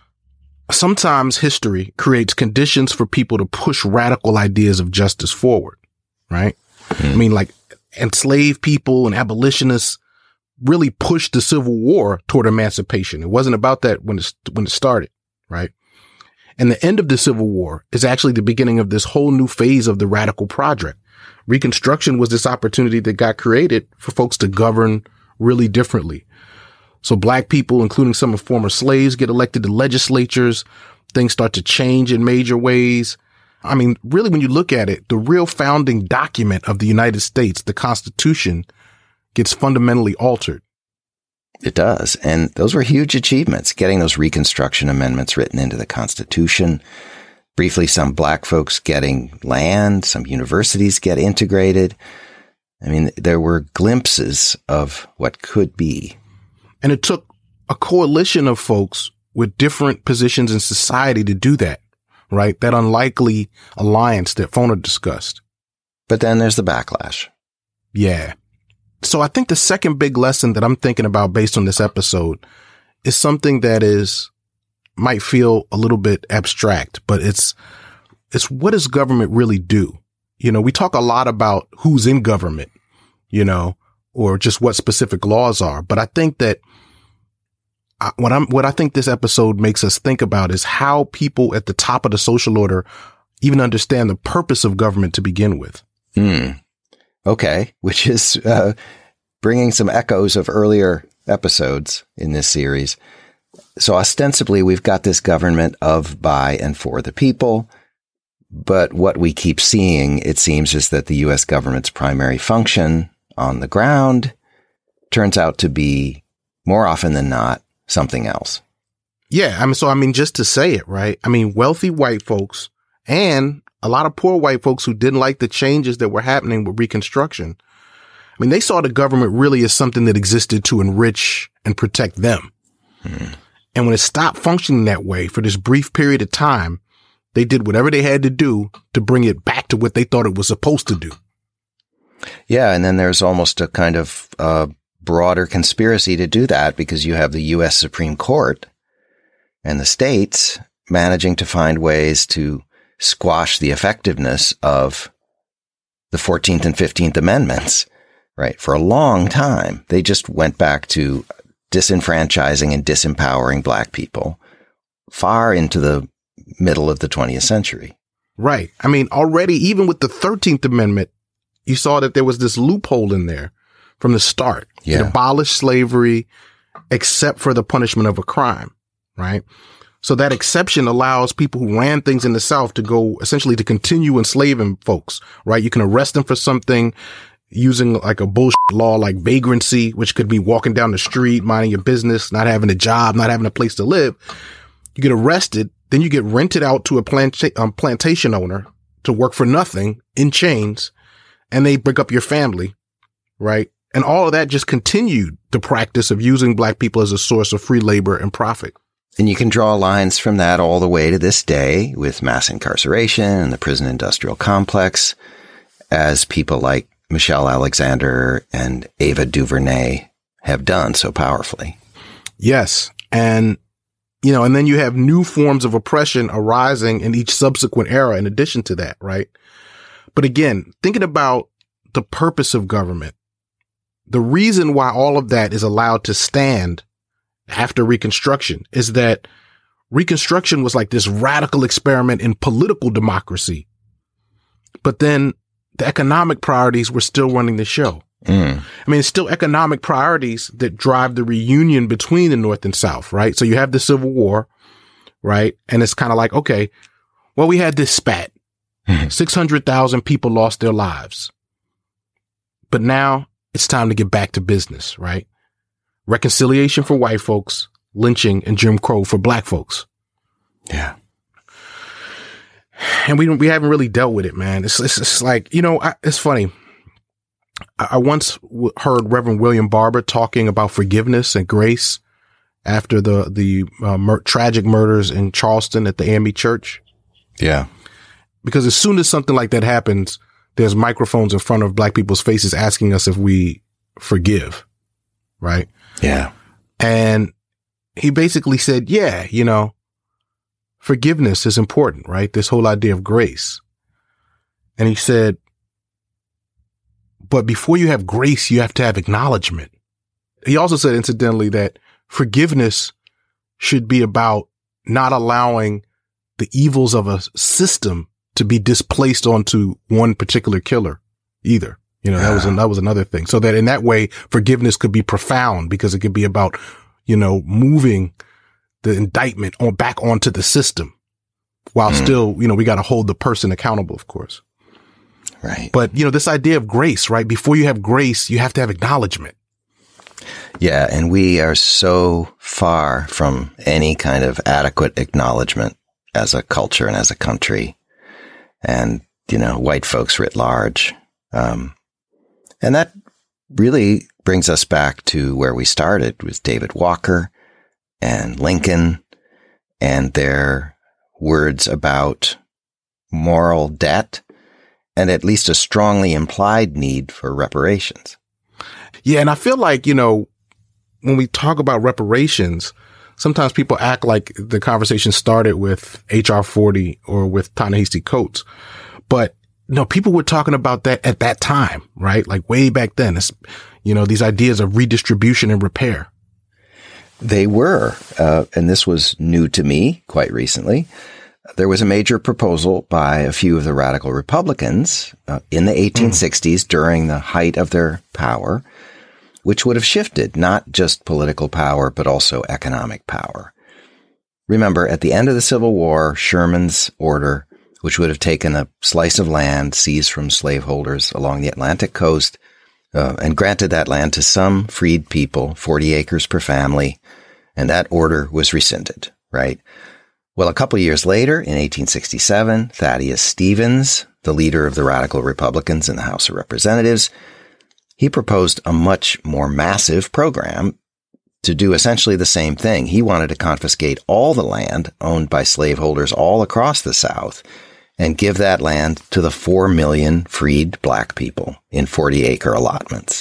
sometimes history creates conditions for people to push radical ideas of justice forward, right? Mm-hmm. I mean, like enslaved people and abolitionists really pushed the Civil War toward emancipation. It wasn't about that when it, when it started, right? And the end of the Civil War is actually the beginning of this whole new phase of the radical project. Reconstruction was this opportunity that got created for folks to govern really differently. So black people, including some of former slaves, get elected to legislatures. Things start to change in major ways. I mean, really, when you look at it, the real founding document of the United States, the Constitution, gets fundamentally altered. It does. And those were huge achievements, getting those Reconstruction amendments written into the Constitution. Briefly, some black folks getting land, some universities get integrated. I mean, there were glimpses of what could be. And it took a coalition of folks with different positions in society to do that, right? That unlikely alliance that Foner discussed. But then there's the backlash. Yeah. So I think the second big lesson that I'm thinking about based on this episode is something that is, might feel a little bit abstract, but it's, it's what does government really do? You know, we talk a lot about who's in government, you know, or just what specific laws are. But I think that I, what I'm, what I think this episode makes us think about is how people at the top of the social order even understand the purpose of government to begin with. Hmm. Okay. Which is, uh, bringing some echoes of earlier episodes in this series. So ostensibly we've got this government of, by, and for the people. But what we keep seeing, it seems, is that the U S government's primary function on the ground turns out to be more often than not something else. Yeah. I mean, so, I mean, just to say it, right? I mean, wealthy white folks and a lot of poor white folks who didn't like the changes that were happening with Reconstruction. I mean, they saw the government really as something that existed to enrich and protect them. Hmm. And when it stopped functioning that way for this brief period of time, they did whatever they had to do to bring it back to what they thought it was supposed to do. Yeah. And then there's almost a kind of uh, broader conspiracy to do that because you have the U S Supreme Court and the states managing to find ways to squash the effectiveness of the fourteenth and fifteenth Amendments, right? For a long time, they just went back to disenfranchising and disempowering black people far into the middle of the twentieth century. Right. I mean, already, even with the thirteenth Amendment, you saw that there was this loophole in there from the start. Yeah. It abolished slavery except for the punishment of a crime, right? So that exception allows people who ran things in the South to go essentially to continue enslaving folks, right? You can arrest them for something using like a bullshit law like vagrancy, which could be walking down the street, minding your business, not having a job, not having a place to live. You get arrested, then you get rented out to a planta- um, plantation owner to work for nothing in chains, and they break up your family, right? And all of that just continued the practice of using black people as a source of free labor and profit. And you can draw lines from that all the way to this day with mass incarceration and the prison industrial complex, as people like Michelle Alexander and Ava DuVernay have done so powerfully. Yes. And, you know, and then you have new forms of oppression arising in each subsequent era in addition to that, right? But again, thinking about the purpose of government. The reason why all of that is allowed to stand after Reconstruction is that Reconstruction was like this radical experiment in political democracy. But then the economic priorities were still running the show. Mm. I mean, it's still economic priorities that drive the reunion between the North and South, right? So you have the Civil War, right? And it's kind of like, okay, well, we had this spat. six hundred thousand people lost their lives. But now it's time to get back to business, right? Reconciliation for white folks, lynching and Jim Crow for black folks. Yeah. And we we haven't really dealt with it, man. It's, it's, it's like, you know, I, it's funny. I, I once w- heard Reverend William Barber talking about forgiveness and grace after the, the uh, mur- tragic murders in Charleston at the A M E Church. Yeah. Because as soon as something like that happens, there's microphones in front of black people's faces asking us if we forgive. Right? Yeah. And he basically said, yeah, you know, forgiveness is important, right? This whole idea of grace. And he said, but before you have grace, you have to have acknowledgement. He also said, incidentally, that forgiveness should be about not allowing the evils of a system to be displaced onto one particular killer either. You know, that was, that was another thing. So that in that way, forgiveness could be profound because it could be about, you know, moving the indictment on back onto the system while mm. still, you know, we got to hold the person accountable, of course. Right. But, you know, this idea of grace, right? Before you have grace, you have to have acknowledgement. Yeah. And we are so far from any kind of adequate acknowledgement as a culture and as a country. And, you know, white folks writ large. Um, and that really brings us back to where we started with David Walker and Lincoln and their words about moral debt and at least a strongly implied need for reparations. Yeah. And I feel like, you know, when we talk about reparations, sometimes people act like the conversation started with H R forty or with Ta-Nehisi Coates. But, no, people were talking about that at that time, right? Like way back then. It's, you know, these ideas of redistribution and repair. They were, uh, and this was new to me quite recently. There was a major proposal by a few of the radical Republicans uh, in the eighteen sixties mm. during the height of their power, which would have shifted not just political power, but also economic power. Remember, at the end of the Civil War, Sherman's order, which would have taken a slice of land seized from slaveholders along the Atlantic coast uh, and granted that land to some freed people, forty acres per family, and that order was rescinded, right? Well, a couple years later, in eighteen sixty-seven, Thaddeus Stevens, the leader of the radical Republicans in the House of Representatives, he proposed a much more massive program to do essentially the same thing. He wanted to confiscate all the land owned by slaveholders all across the South and give that land to the four million freed black people in forty acre allotments.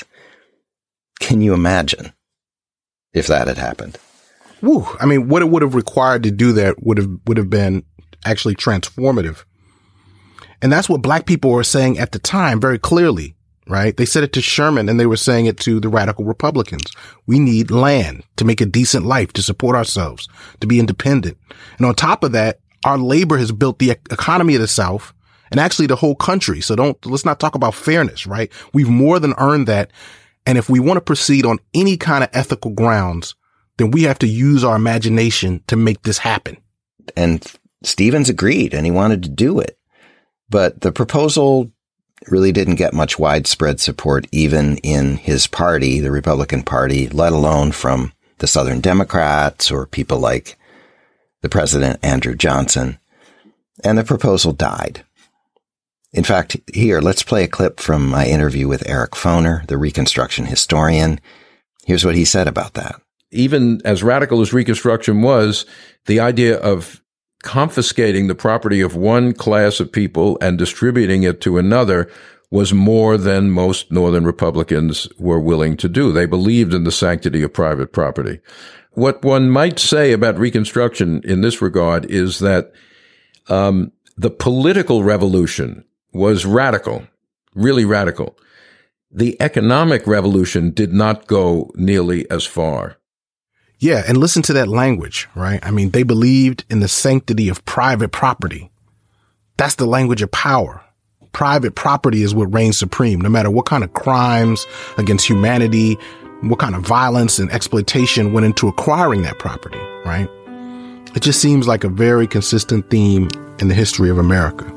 Can you imagine if that had happened? Woo. I mean, what it would have required to do that would have, would have been actually transformative. And that's what black people were saying at the time very clearly, right? They said it to Sherman and they were saying it to the radical Republicans. We need land to make a decent life, to support ourselves, to be independent. And on top of that, our labor has built the economy of the South and actually the whole country. So don't, let's not talk about fairness, right? We've more than earned that. And if we want to proceed on any kind of ethical grounds, then we have to use our imagination to make this happen. And Stevens agreed and he wanted to do it. But the proposal really didn't get much widespread support even in his party, the Republican Party, let alone from the Southern Democrats or people like the President Andrew Johnson. And the proposal died. In fact, here, let's play a clip from my interview with Eric Foner, the Reconstruction historian. Here's what he said about that. Even as radical as Reconstruction was, the idea of confiscating the property of one class of people and distributing it to another was more than most Northern Republicans were willing to do. They believed in the sanctity of private property. What one might say about Reconstruction in this regard is that um, the political revolution was radical, really radical. the economic revolution did not go nearly as far. Yeah, and listen to that language, right? I mean, they believed in the sanctity of private property. That's the language of power. Private property is what reigns supreme, no matter what kind of crimes against humanity, what kind of violence and exploitation went into acquiring that property, right? It just seems like a very consistent theme in the history of America.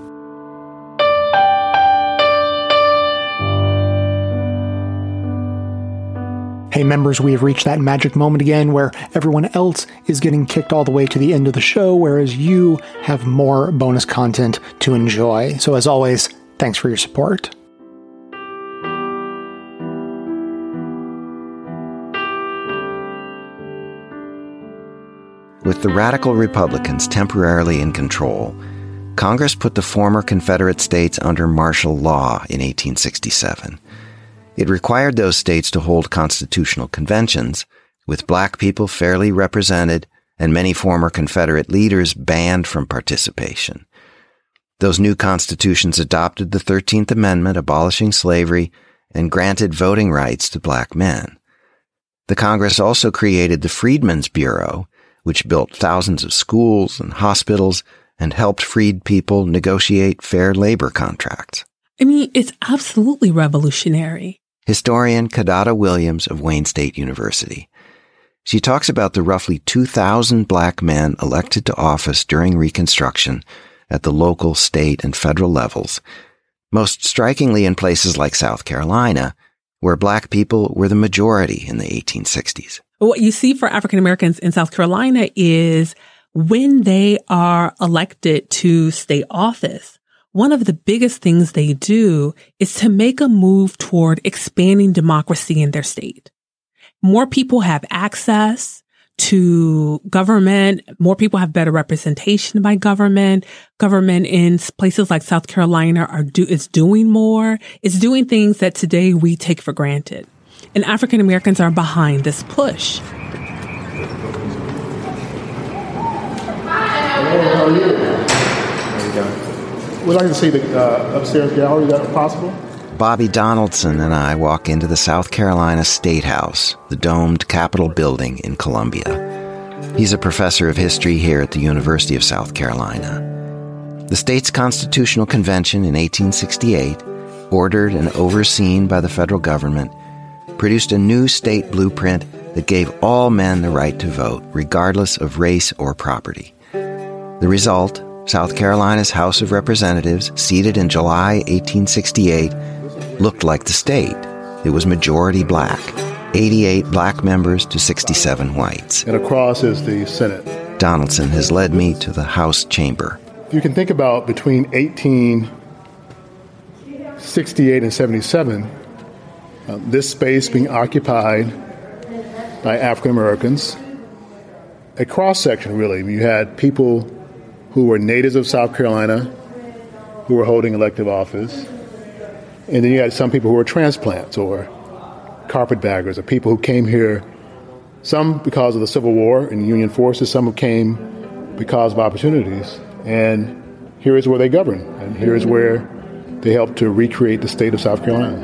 Hey members, we have reached that magic moment again where everyone else is getting kicked all the way to the end of the show, whereas you have more bonus content to enjoy. So as always, thanks for your support. With the radical Republicans temporarily in control, Congress put the former Confederate states under martial law in eighteen sixty-seven. It required those states to hold constitutional conventions, with black people fairly represented and many former Confederate leaders banned from participation. Those new constitutions adopted the thirteenth Amendment abolishing slavery and granted voting rights to black men. The Congress also created the Freedmen's Bureau, which built thousands of schools and hospitals and helped freed people negotiate fair labor contracts. I mean, it's absolutely revolutionary. Historian Kidada Williams of Wayne State University. She talks about the roughly two thousand black men elected to office during Reconstruction at the local, state, and federal levels, most strikingly in places like South Carolina, where black people were the majority in the eighteen sixties. What you see for African Americans in South Carolina is when they are elected to state office, one of the biggest things they do is to make a move toward expanding democracy in their state. More people have access to government. More people have better representation by government. Government in places like South Carolina are do is doing more. It's doing things that today we take for granted. And African Americans are behind this push. How are you? There you go. We'd like to see the uh, upstairs gallery. Is that possible? Bobby Donaldson and I walk into the South Carolina State House, the domed Capitol building in Columbia. He's a professor of history here at the University of South Carolina. The state's constitutional convention in eighteen sixty-eight, ordered and overseen by the federal government, produced a new state blueprint that gave all men the right to vote, regardless of race or property. The result, South Carolina's House of Representatives, seated in July eighteen sixty-eight, looked like the state. It was majority black, eighty-eight black members to sixty-seven whites. And across is the Senate. Donaldson has led me to the House chamber. You can think about between eighteen sixty-eight and seventy-seven, uh, this space being occupied by African Americans, a cross-section really. You had people who were natives of South Carolina who were holding elective office. And then you had some people who were transplants or carpetbaggers, or people who came here, some because of the Civil War and Union forces, some who came because of opportunities. And here is where they govern, and here is where they helped to recreate the state of South Carolina.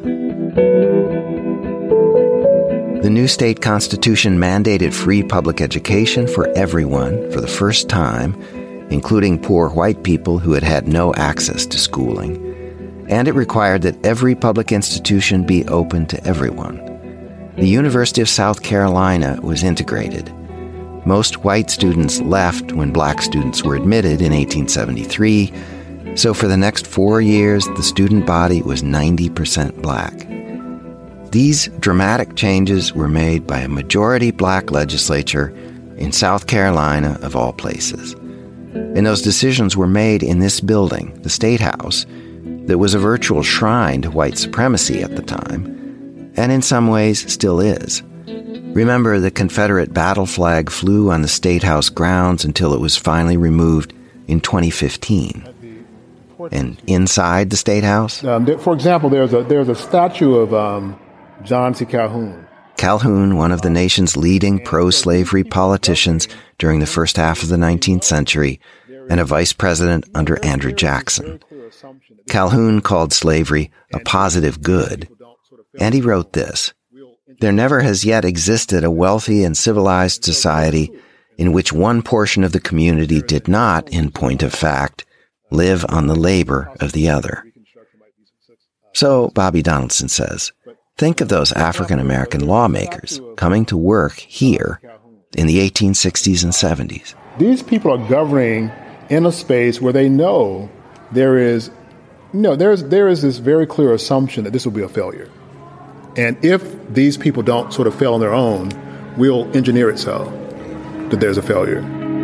The new state constitution mandated free public education for everyone for the first time, including poor white people who had had no access to schooling. And it required that every public institution be open to everyone. The University of South Carolina was integrated. Most white students left when black students were admitted in eighteen seventy-three, so for the next four years, the student body was ninety percent black. These dramatic changes were made by a majority black legislature in South Carolina, of all places. And those decisions were made in this building, the State House, that was a virtual shrine to white supremacy at the time, and in some ways still is. Remember, the Confederate battle flag flew on the State House grounds until it was finally removed in twenty fifteen. And inside the State House? Um, there, for example, there's a, there's a statue of um, John C. Calhoun. Calhoun, one of the nation's leading pro-slavery politicians during the first half of the nineteenth century, and a vice president under Andrew Jackson. Calhoun called slavery a positive good, And he wrote this: "There never has yet existed a wealthy and civilized society in which one portion of the community did not, in point of fact, live on the labor of the other." So, Bobby Donaldson says, think of those African American lawmakers coming to work here in the eighteen sixties and seventies. These people are governing in a space where they know there is, no, there is, there is this very clear assumption that this will be a failure. And if these people don't sort of fail on their own, we'll engineer it so that there's a failure.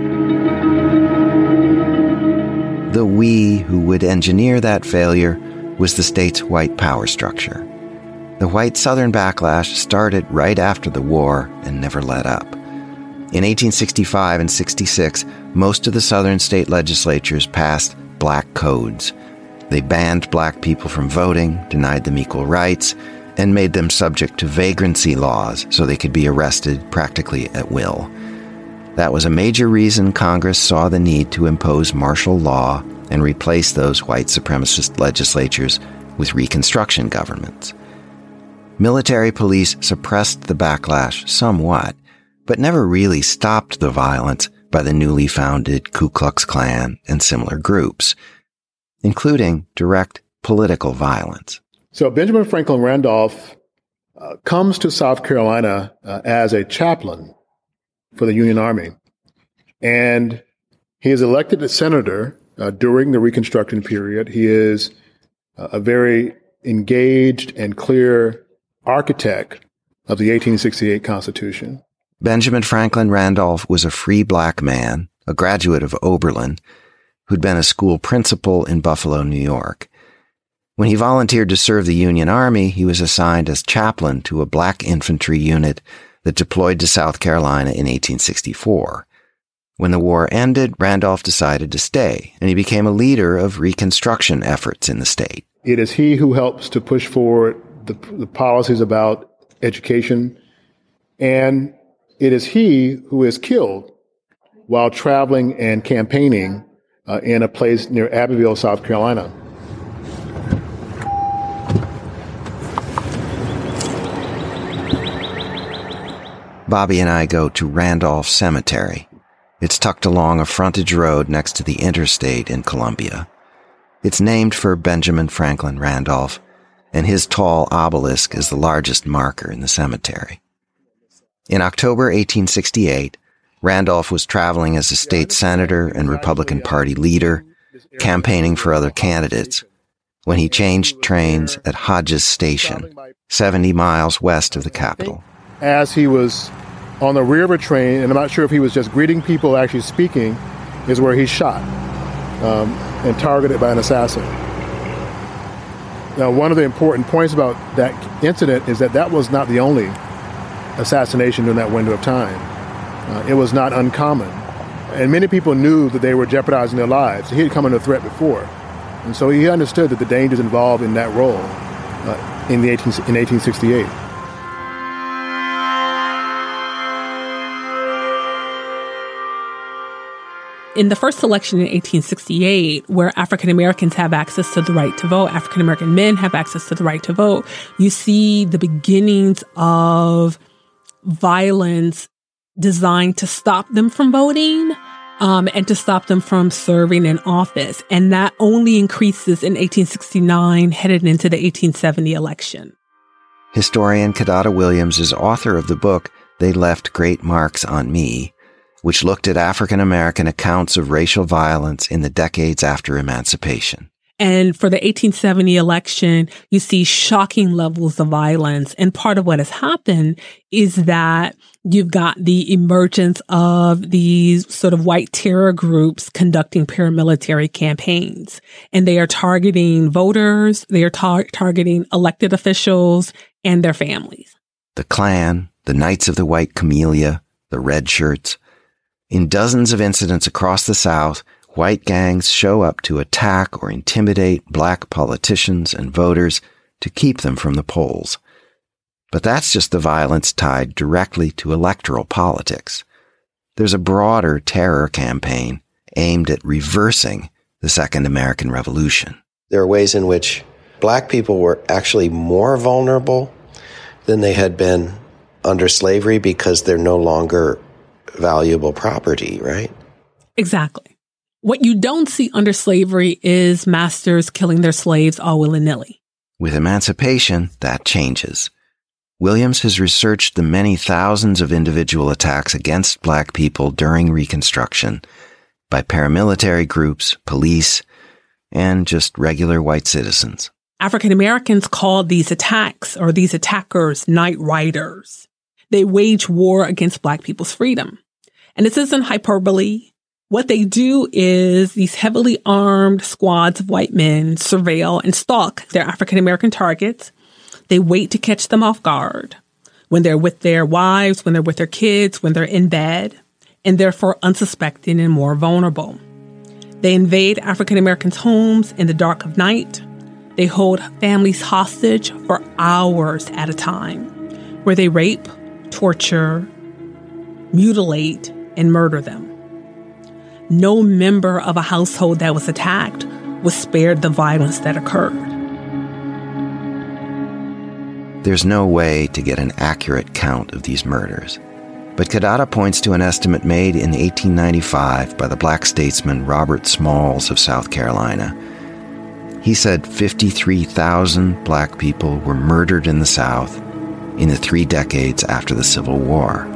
The we who would engineer that failure was the state's white power structure. The white Southern backlash started right after the war and never let up. In eighteen sixty-five and sixty-six, most of the Southern state legislatures passed black codes. They banned black people from voting, denied them equal rights, and made them subject to vagrancy laws so they could be arrested practically at will. That was a major reason Congress saw the need to impose martial law and replace those white supremacist legislatures with Reconstruction governments. Military police suppressed the backlash somewhat, but never really stopped the violence by the newly founded Ku Klux Klan and similar groups, including direct political violence. So Benjamin Franklin Randolph uh, comes to South Carolina uh, as a chaplain for the Union Army. And he is elected as senator uh, during the Reconstruction period. He is uh, a very engaged and clear architect of the eighteen sixty-eight Constitution. Benjamin Franklin Randolph was a free black man, a graduate of Oberlin, who'd been a school principal in Buffalo, New York. When he volunteered to serve the Union Army, he was assigned as chaplain to a black infantry unit that deployed to South Carolina in eighteen sixty-four. When the war ended, Randolph decided to stay, and he became a leader of Reconstruction efforts in the state. It is he who helps to push forward the, the policies about education, and it is he who is killed while traveling and campaigning uh, in a place near Abbeville, South Carolina. Bobby and I go to Randolph Cemetery. It's tucked along a frontage road next to the interstate in Columbia. It's named for Benjamin Franklin Randolph, and his tall obelisk is the largest marker in the cemetery. In October eighteen sixty-eight, Randolph was traveling as a state senator and Republican Party leader, campaigning for other candidates, when he changed trains at Hodges Station, seventy miles west of the capital. As he was on the rear of a train, and I'm not sure if he was just greeting people or actually speaking, is where he's shot um, and targeted by an assassin. Now, one of the important points about that incident is that that was not the only assassination during that window of time. Uh, it was not uncommon. And many people knew that they were jeopardizing their lives. He had come under threat before. And so he understood that the dangers involved in that role uh, in, the eighteen, in eighteen sixty-eight. In the first election in eighteen sixty-eight, where African Americans have access to the right to vote, African American men have access to the right to vote, you see the beginnings of violence designed to stop them from voting um, and to stop them from serving in office. And that only increases in eighteen sixty-nine, headed into the eighteen seventy election. Historian Kidada Williams is author of the book, They Left Great Marks on Me, which looked at African American accounts of racial violence in the decades after emancipation. And for the eighteen seventy election, you see shocking levels of violence. And part of what has happened is that you've got the emergence of these sort of white terror groups conducting paramilitary campaigns. And they are targeting voters, they are tar- targeting elected officials and their families. The Klan, the Knights of the White Camellia, the Red Shirts. In dozens of incidents across the South, white gangs show up to attack or intimidate black politicians and voters to keep them from the polls. But that's just the violence tied directly to electoral politics. There's a broader terror campaign aimed at reversing the Second American Revolution. There are ways in which black people were actually more vulnerable than they had been under slavery because they're no longer valuable property, right? Exactly. What you don't see under slavery is masters killing their slaves all willy-nilly. With emancipation, that changes. Williams has researched the many thousands of individual attacks against Black people during Reconstruction by paramilitary groups, police, and just regular white citizens. African Americans called these attacks or these attackers night riders. They wage war against Black people's freedom. And this isn't hyperbole. What they do is these heavily armed squads of white men surveil and stalk their African American targets. They wait to catch them off guard when they're with their wives, when they're with their kids, when they're in bed, and therefore unsuspecting and more vulnerable. They invade African Americans' homes in the dark of night. They hold families hostage for hours at a time, where they rape, torture, mutilate, and murder them. No member of a household that was attacked was spared the violence that occurred. There's no way to get an accurate count of these murders. But Kidada points to an estimate made in eighteen ninety-five by the Black statesman Robert Smalls of South Carolina. He said fifty-three thousand Black people were murdered in the South in the three decades after the Civil War.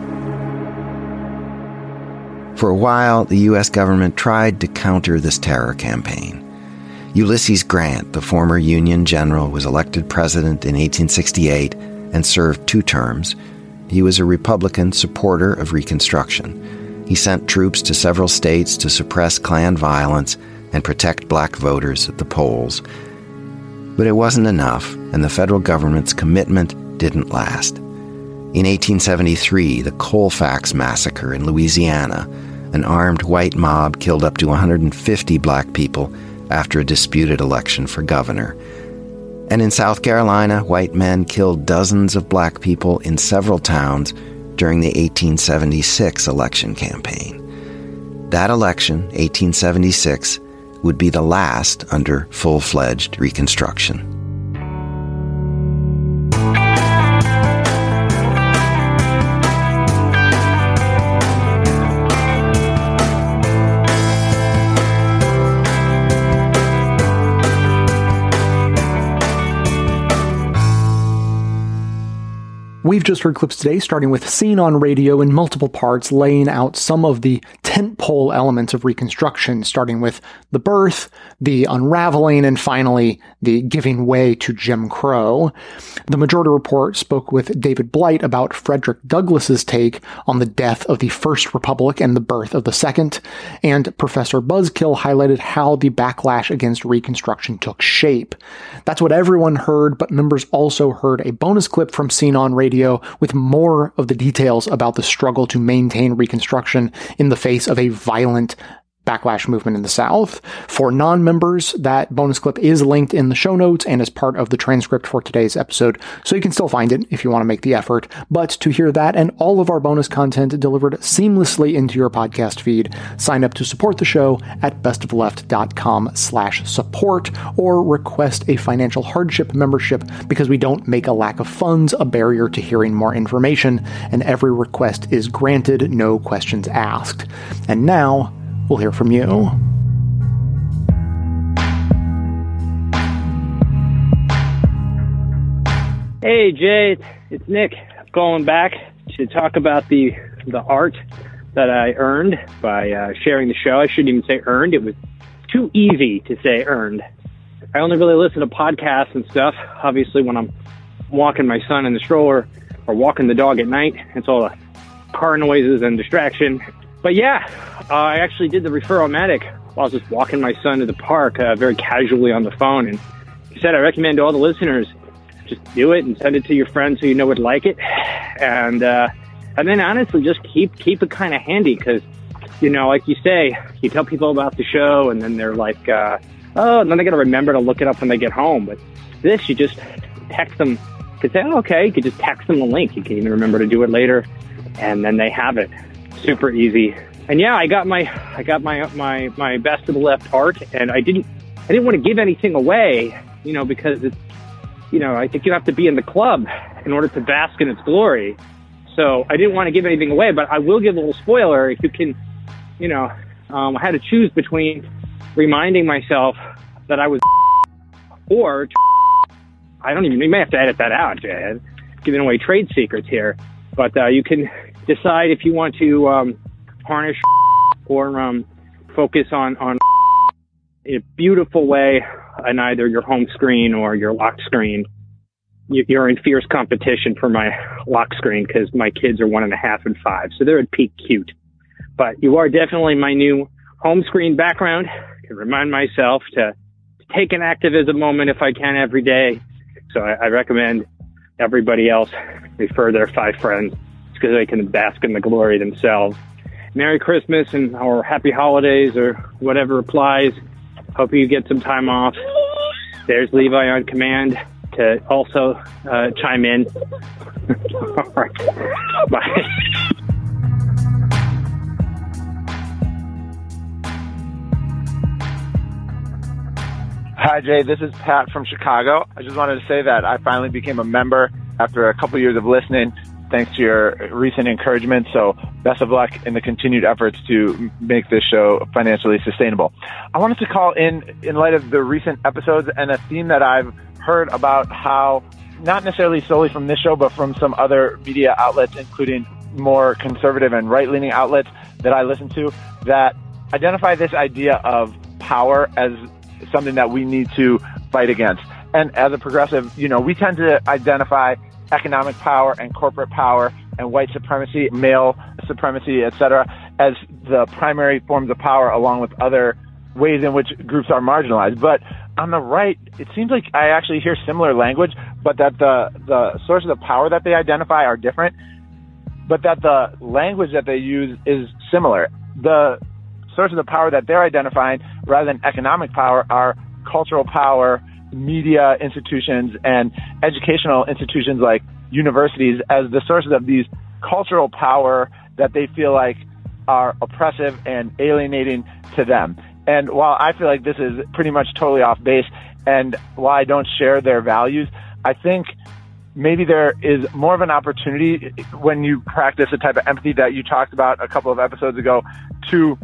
For a while, the U S government tried to counter this terror campaign. Ulysses Grant, the former Union general, was elected president in eighteen sixty-eight and served two terms. He was a Republican supporter of Reconstruction. He sent troops to several states to suppress Klan violence and protect Black voters at the polls. But it wasn't enough, and the federal government's commitment didn't last. In eighteen seventy-three, the Colfax Massacre in Louisiana, an armed white mob killed up to one hundred fifty Black people after a disputed election for governor. And in South Carolina, white men killed dozens of Black people in several towns during the eighteen seventy-six election campaign. That election, eighteen seventy-six, would be the last under full-fledged Reconstruction. We've just heard clips today, starting with Scene on Radio in multiple parts, laying out some of the tentpole elements of Reconstruction, starting with the birth, the unraveling, and finally the giving way to Jim Crow. The Majority Report spoke with David Blight about Frederick Douglass's take on the death of the First Republic and the birth of the Second, and Professor Buzzkill highlighted how the backlash against Reconstruction took shape. That's what everyone heard, but members also heard a bonus clip from Scene on Radio with more of the details about the struggle to maintain Reconstruction in the face of a violent backlash movement in the South. For non-members, that bonus clip is linked in the show notes and is part of the transcript for today's episode, so you can still find it if you want to make the effort. But to hear that and all of our bonus content delivered seamlessly into your podcast feed, sign up to support the show at bestoftheleft.com slash support or request a financial hardship membership, because we don't make a lack of funds a barrier to hearing more information, and every request is granted, no questions asked. And now, we'll hear from you. Hey, Jay, it's, it's Nick. I'm calling back to talk about the the art that I earned by uh, sharing the show. I shouldn't even say earned. It was too easy to say earned. I only really listen to podcasts and stuff, obviously, when I'm walking my son in the stroller or walking the dog at night. It's all the car noises and distraction. But yeah, uh, I actually did the Referral-matic while I was just walking my son to the park uh, very casually on the phone. And he said, I recommend to all the listeners, just do it and send it to your friends who you know would like it. And uh, and then honestly, just keep keep it kind of handy because, you know, like you say, you tell people about the show and then they're like, uh, oh, and then they got to remember to look it up when they get home. But this, you just text them. You could say, oh, okay, you could just text them the link. You can even remember to do it later. And then they have it. Super easy. And yeah, I got my I got my my my Best of the Left art, and I didn't I didn't want to give anything away, you know, because it's you know, I think you have to be in the club in order to bask in its glory. So I didn't want to give anything away, but I will give a little spoiler. If you can, you know, um, I had to choose between reminding myself that I was or I don't even, you may have to edit that out, Jay. Giving away trade secrets here. But uh, you can decide if you want to um, harness or um, focus on, on in a beautiful way on either your home screen or your lock screen. You're in fierce competition for my lock screen because my kids are one and a half and five, so they're at peak cute. But you are definitely my new home screen background. I can remind myself to, to take an activism moment if I can every day. So I, I recommend everybody else refer their five friends because they can bask in the glory themselves. Merry Christmas and or happy holidays or whatever applies. Hope you get some time off. There's Levi on command to also uh, chime in. All right. Bye. Hi, Jay. This is Pat from Chicago. I just wanted to say that I finally became a member after a couple years of listening, thanks to your recent encouragement. So best of luck in the continued efforts to make this show financially sustainable. I wanted to call in in light of the recent episodes and a theme that I've heard about how, not necessarily solely from this show, but from some other media outlets, including more conservative and right-leaning outlets that I listen to, that identify this idea of power as something that we need to fight against. And as a progressive, you know, we tend to identify economic power and corporate power and white supremacy, male supremacy, et cetera, as the primary forms of power, along with other ways in which groups are marginalized. But on the right, it seems like I actually hear similar language, but that the, the sources of power that they identify are different, but that the language that they use is similar. The sources of power that they're identifying, rather than economic power, are cultural power, media institutions, and educational institutions like universities as the sources of these cultural power that they feel like are oppressive and alienating to them. And while I feel like this is pretty much totally off base, and while I don't share their values, I think maybe there is more of an opportunity when you practice the type of empathy that you talked about a couple of episodes ago to,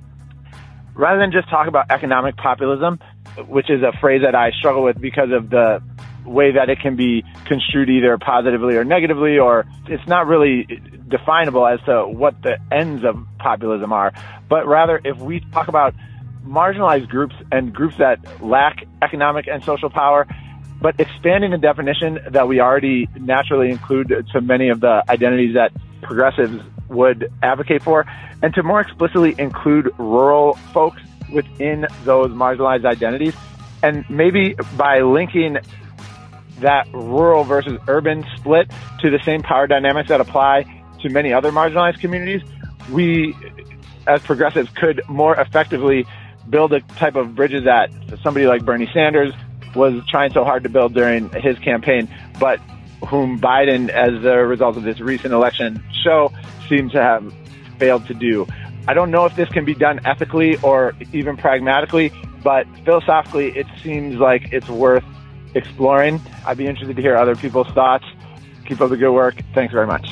rather than just talk about economic populism, which is a phrase that I struggle with because of the way that it can be construed either positively or negatively, or it's not really definable as to what the ends of populism are. But rather, if we talk about marginalized groups and groups that lack economic and social power, but expanding the definition that we already naturally include to many of the identities that progressives would advocate for, and to more explicitly include rural folks within those marginalized identities. And maybe by linking that rural versus urban split to the same power dynamics that apply to many other marginalized communities, we as progressives could more effectively build a type of bridges that somebody like Bernie Sanders was trying so hard to build during his campaign, but whom Biden, as a result of this recent election, show seems to have failed to do. I don't know if this can be done ethically or even pragmatically, but philosophically, it seems like it's worth exploring. I'd be interested to hear other people's thoughts. Keep up the good work. Thanks very much.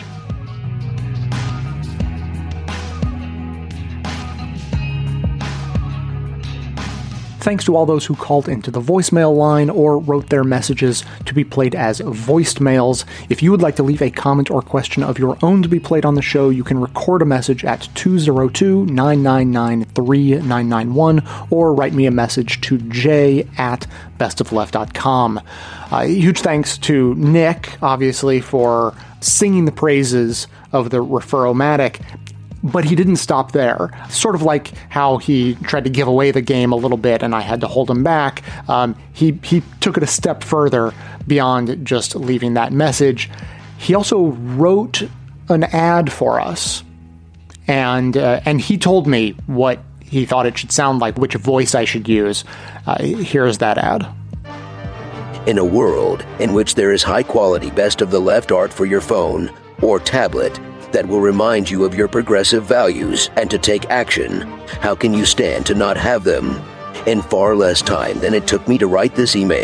Thanks to all those who called into the voicemail line or wrote their messages to be played as voiced mails. If you would like to leave a comment or question of your own to be played on the show, you can record a message at two oh two, nine nine nine, three nine nine one or write me a message to j at bestofleft dot com. Uh, huge thanks to Nick, obviously, for singing the praises of the Referomatic. But he didn't stop there. Sort of like how he tried to give away the game a little bit and I had to hold him back. Um, he, he took it a step further beyond just leaving that message. He also wrote an ad for us. And, uh, and he told me what he thought it should sound like, which voice I should use. Uh, here's that ad. In a world in which there is high-quality Best of the Left art for your phone or tablet that will remind you of your progressive values and to take action, how can you stand to not have them? In far less time than it took me to write this email,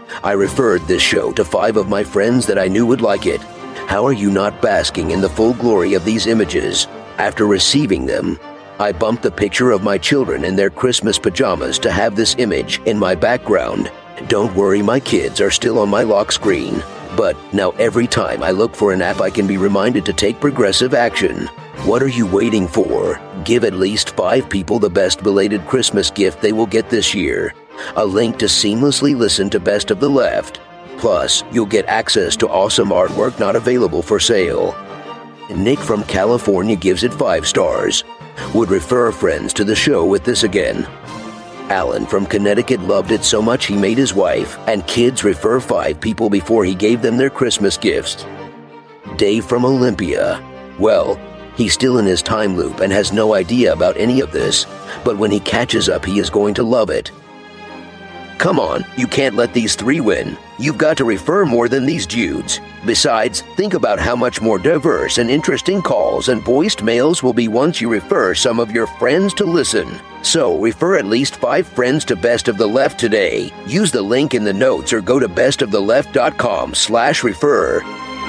I referred this show to five of my friends that I knew would like it. How are you not basking in the full glory of these images? After receiving them, I bumped the picture of my children in their Christmas pajamas to have this image in my background. Don't worry, my kids are still on my lock screen. But now every time I look for an app, I can be reminded to take progressive action. What are you waiting for? Give at least five people the best belated Christmas gift they will get this year. A link to seamlessly listen to Best of the Left. Plus, you'll get access to awesome artwork not available for sale. Nick from California gives it five stars. Would refer friends to the show with this again. Alan from Connecticut loved it so much he made his wife and kids refer five people before he gave them their Christmas gifts. Dave from Olympia. Well, he's still in his time loop and has no idea about any of this, but when he catches up, he is going to love it. Come on, you can't let these three win. You've got to refer more than these Judes. Besides, think about how much more diverse and interesting calls and voiced mails will be once you refer some of your friends to listen. So, refer at least five friends to Best of the Left today. Use the link in the notes or go to bestoftheleft.com slash refer.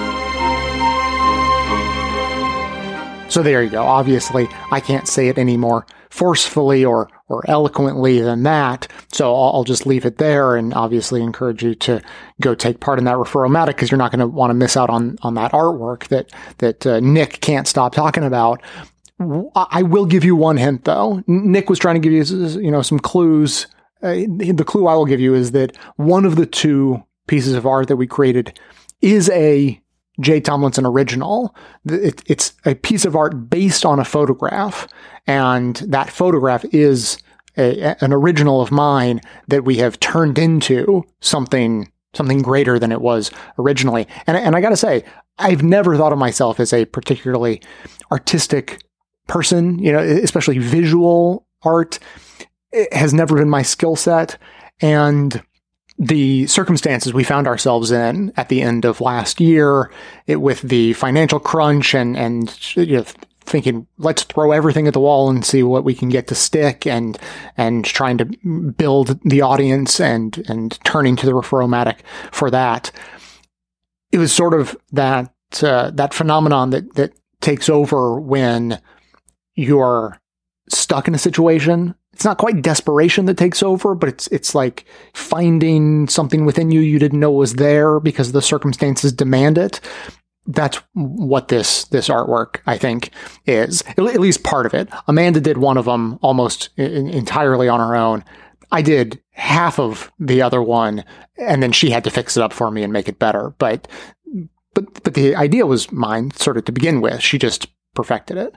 So there you go. Obviously, I can't say it any more forcefully or, or eloquently than that. So I'll, I'll just leave it there and obviously encourage you to go take part in that Referomatic because you're not going to want to miss out on, on that artwork that, that uh, Nick can't stop talking about. I will give you one hint though. Nick was trying to give you, you know, some clues. Uh, the clue I will give you is that one of the two pieces of art that we created is a Jay Tomlinson original. It, it's a piece of art based on a photograph, and that photograph is a, an original of mine that we have turned into something something greater than it was originally. And, and I got to say, I've never thought of myself as a particularly artistic person, you know, especially visual art. It has never been my skill set, and the circumstances we found ourselves in at the end of last year, it, with the financial crunch and, and you know, thinking, let's throw everything at the wall and see what we can get to stick, and and trying to build the audience and and turning to the Referomatic for that. It was sort of that uh, that phenomenon that that takes over when you're stuck in a situation. It's not quite desperation that takes over, but it's it's like finding something within you you didn't know was there because the circumstances demand it. That's what this this artwork, I think, is. At least part of it. Amanda did one of them almost in, entirely on her own. I did half of the other one, and then she had to fix it up for me and make it better. But but but the idea was mine, sort of to begin with. She just perfected it.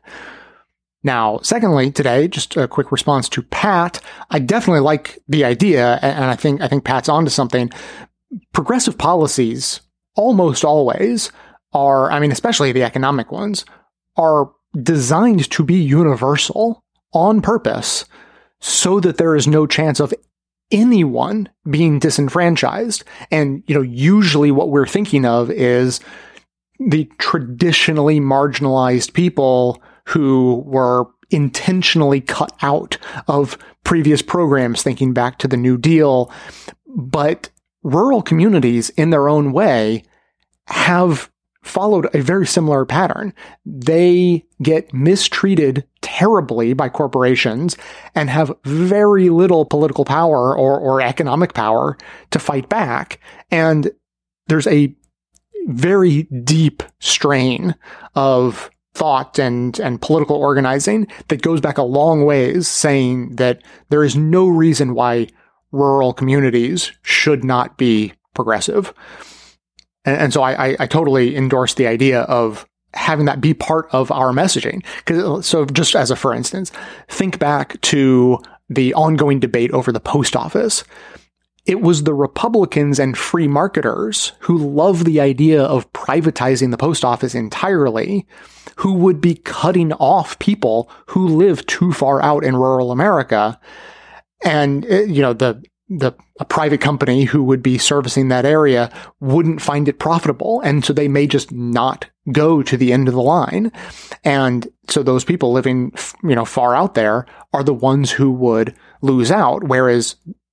Now, secondly, today, just a quick response to Pat. I definitely like the idea, and I think I think Pat's onto something. Progressive policies almost always are, I mean, especially the economic ones, are designed to be universal on purpose so that there is no chance of anyone being disenfranchised. And, you know, usually what we're thinking of is the traditionally marginalized people who were intentionally cut out of previous programs, thinking back to the New Deal. But rural communities, in their own way, have followed a very similar pattern. They get mistreated terribly by corporations and have very little political power or, or economic power to fight back. And there's a very deep strain of thought and, and political organizing that goes back a long ways, saying that there is no reason why rural communities should not be progressive. And, and so I, I, I totally endorse the idea of having that be part of our messaging. 'Cause, so just as a for instance, think back to the ongoing debate over the post office. It was the Republicans and free marketers who love the idea of privatizing the post office entirely, who would be cutting off people who live too far out in rural America. And, you know, the, the, a private company who would be servicing that area wouldn't find it profitable. And so they may just not go to the end of the line. And so those people living, you know, far out there are the ones who would lose out. Whereas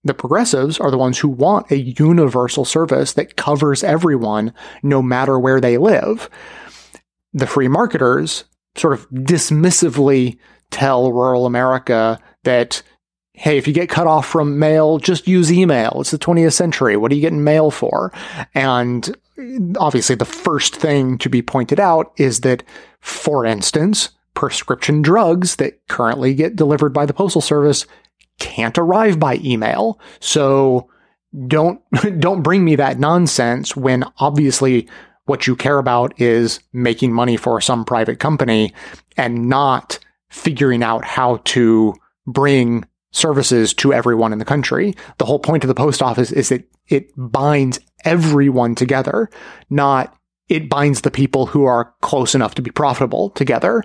the progressives are the ones who want a universal service that covers everyone, no matter where they live. The free marketers sort of dismissively tell rural America that, hey, if you get cut off from mail, just use email. It's the twentieth century. What are you getting mail for? And obviously, the first thing to be pointed out is that, for instance, prescription drugs that currently get delivered by the Postal Service can't arrive by email. So don't don't bring me that nonsense when obviously what you care about is making money for some private company and not figuring out how to bring services to everyone in the country. The whole point of the post office is that it binds everyone together, not it binds the people who are close enough to be profitable together.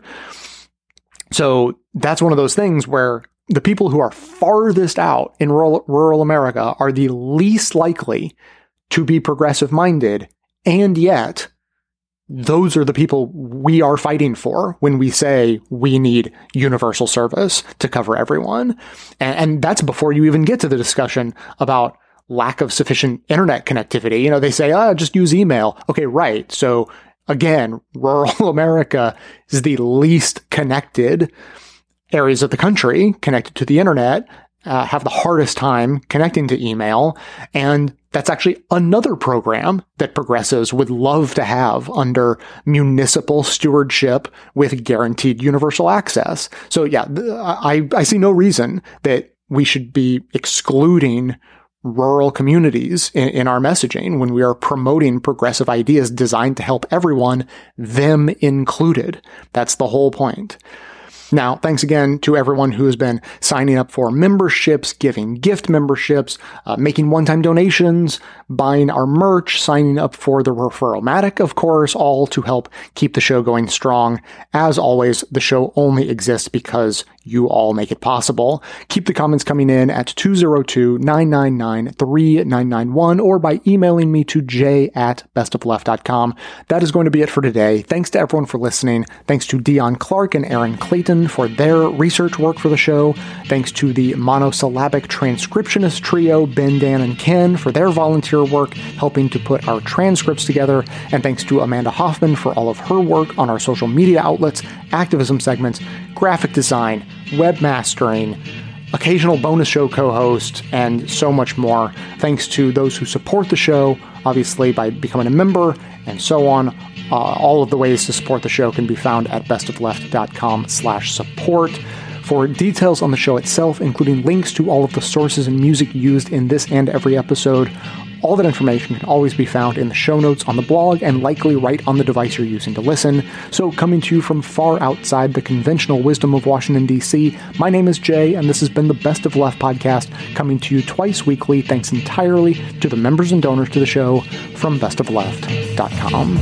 So that's one of those things where the people who are farthest out in rural, rural America are the least likely to be progressive minded. And yet, those are the people we are fighting for when we say we need universal service to cover everyone. And, and that's before you even get to the discussion about lack of sufficient internet connectivity. You know, they say, oh, just use email. Okay, right. So again, rural America is the least connected areas of the country connected to the internet, uh, have the hardest time connecting to email. And that's actually another program that progressives would love to have under municipal stewardship with guaranteed universal access. So yeah, I, I see no reason that we should be excluding rural communities in, in our messaging when we are promoting progressive ideas designed to help everyone, them included. That's the whole point. Now, thanks again to everyone who has been signing up for memberships, giving gift memberships, uh, making one-time donations, buying our merch, signing up for the Referral-matic, of course, all to help keep the show going strong. As always, the show only exists because you all make it possible. Keep the comments coming in at two oh two, nine nine nine, three nine nine one or by emailing me to j at bestofleft dot com. That is going to be it for today. Thanks to everyone for listening. Thanks to Dion Clark and Aaron Clayton for their research work for the show. Thanks to the monosyllabic transcriptionist trio, Ben, Dan, and Ken, for their volunteer work helping to put our transcripts together. And thanks to Amanda Hoffman for all of her work on our social media outlets, activism segments, graphic design, webmastering, occasional bonus show co-host, and so much more. Thanks to those who support the show, obviously by becoming a member and so on. Uh, all of the ways to support the show can be found at bestofleft.com slash support. For details on the show itself, including links to all of the sources and music used in this and every episode, all that information can always be found in the show notes on the blog and likely right on the device you're using to listen. So coming to you from far outside the conventional wisdom of Washington, D C, my name is Jay, and this has been the Best of Left podcast, coming to you twice weekly, thanks entirely to the members and donors to the show from best of left dot com.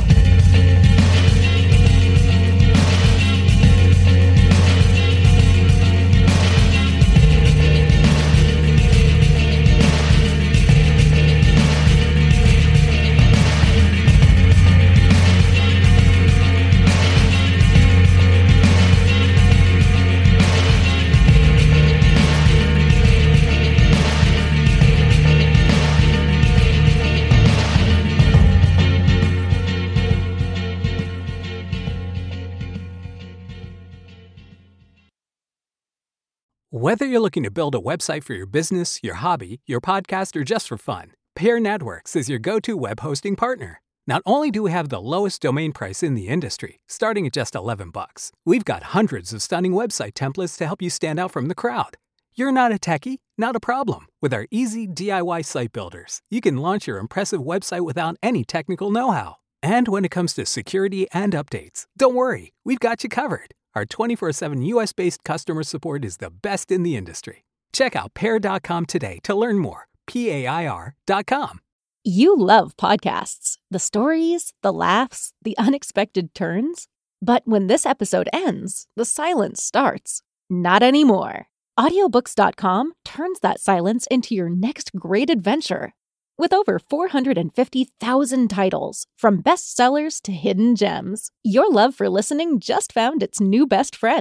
Whether you're looking to build a website for your business, your hobby, your podcast, or just for fun, Pair Networks is your go-to web hosting partner. Not only do we have the lowest domain price in the industry, starting at just eleven bucks, we've got hundreds of stunning website templates to help you stand out from the crowd. You're not a techie? Not a problem. With our easy D I Y site builders, you can launch your impressive website without any technical know-how. And when it comes to security and updates, don't worry, we've got you covered. Our twenty-four seven U S-based customer support is the best in the industry. Check out pair dot com today to learn more. P A I R dot com. You love podcasts. The stories, the laughs, the unexpected turns. But when this episode ends, the silence starts. Not anymore. audiobooks dot com turns that silence into your next great adventure. With over four hundred fifty thousand titles, from bestsellers to hidden gems, your love for listening just found its new best friend.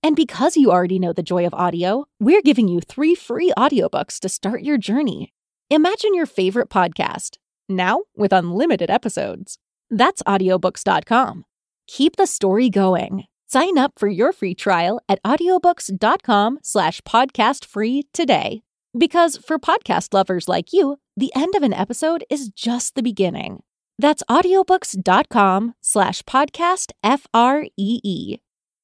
And because you already know the joy of audio, we're giving you three free audiobooks to start your journey. Imagine your favorite podcast, now with unlimited episodes. That's audiobooks dot com. Keep the story going. Sign up for your free trial at audiobooks dot com slash podcast free today. Because for podcast lovers like you, the end of an episode is just the beginning. That's audiobooks dot com slash podcast F R E E.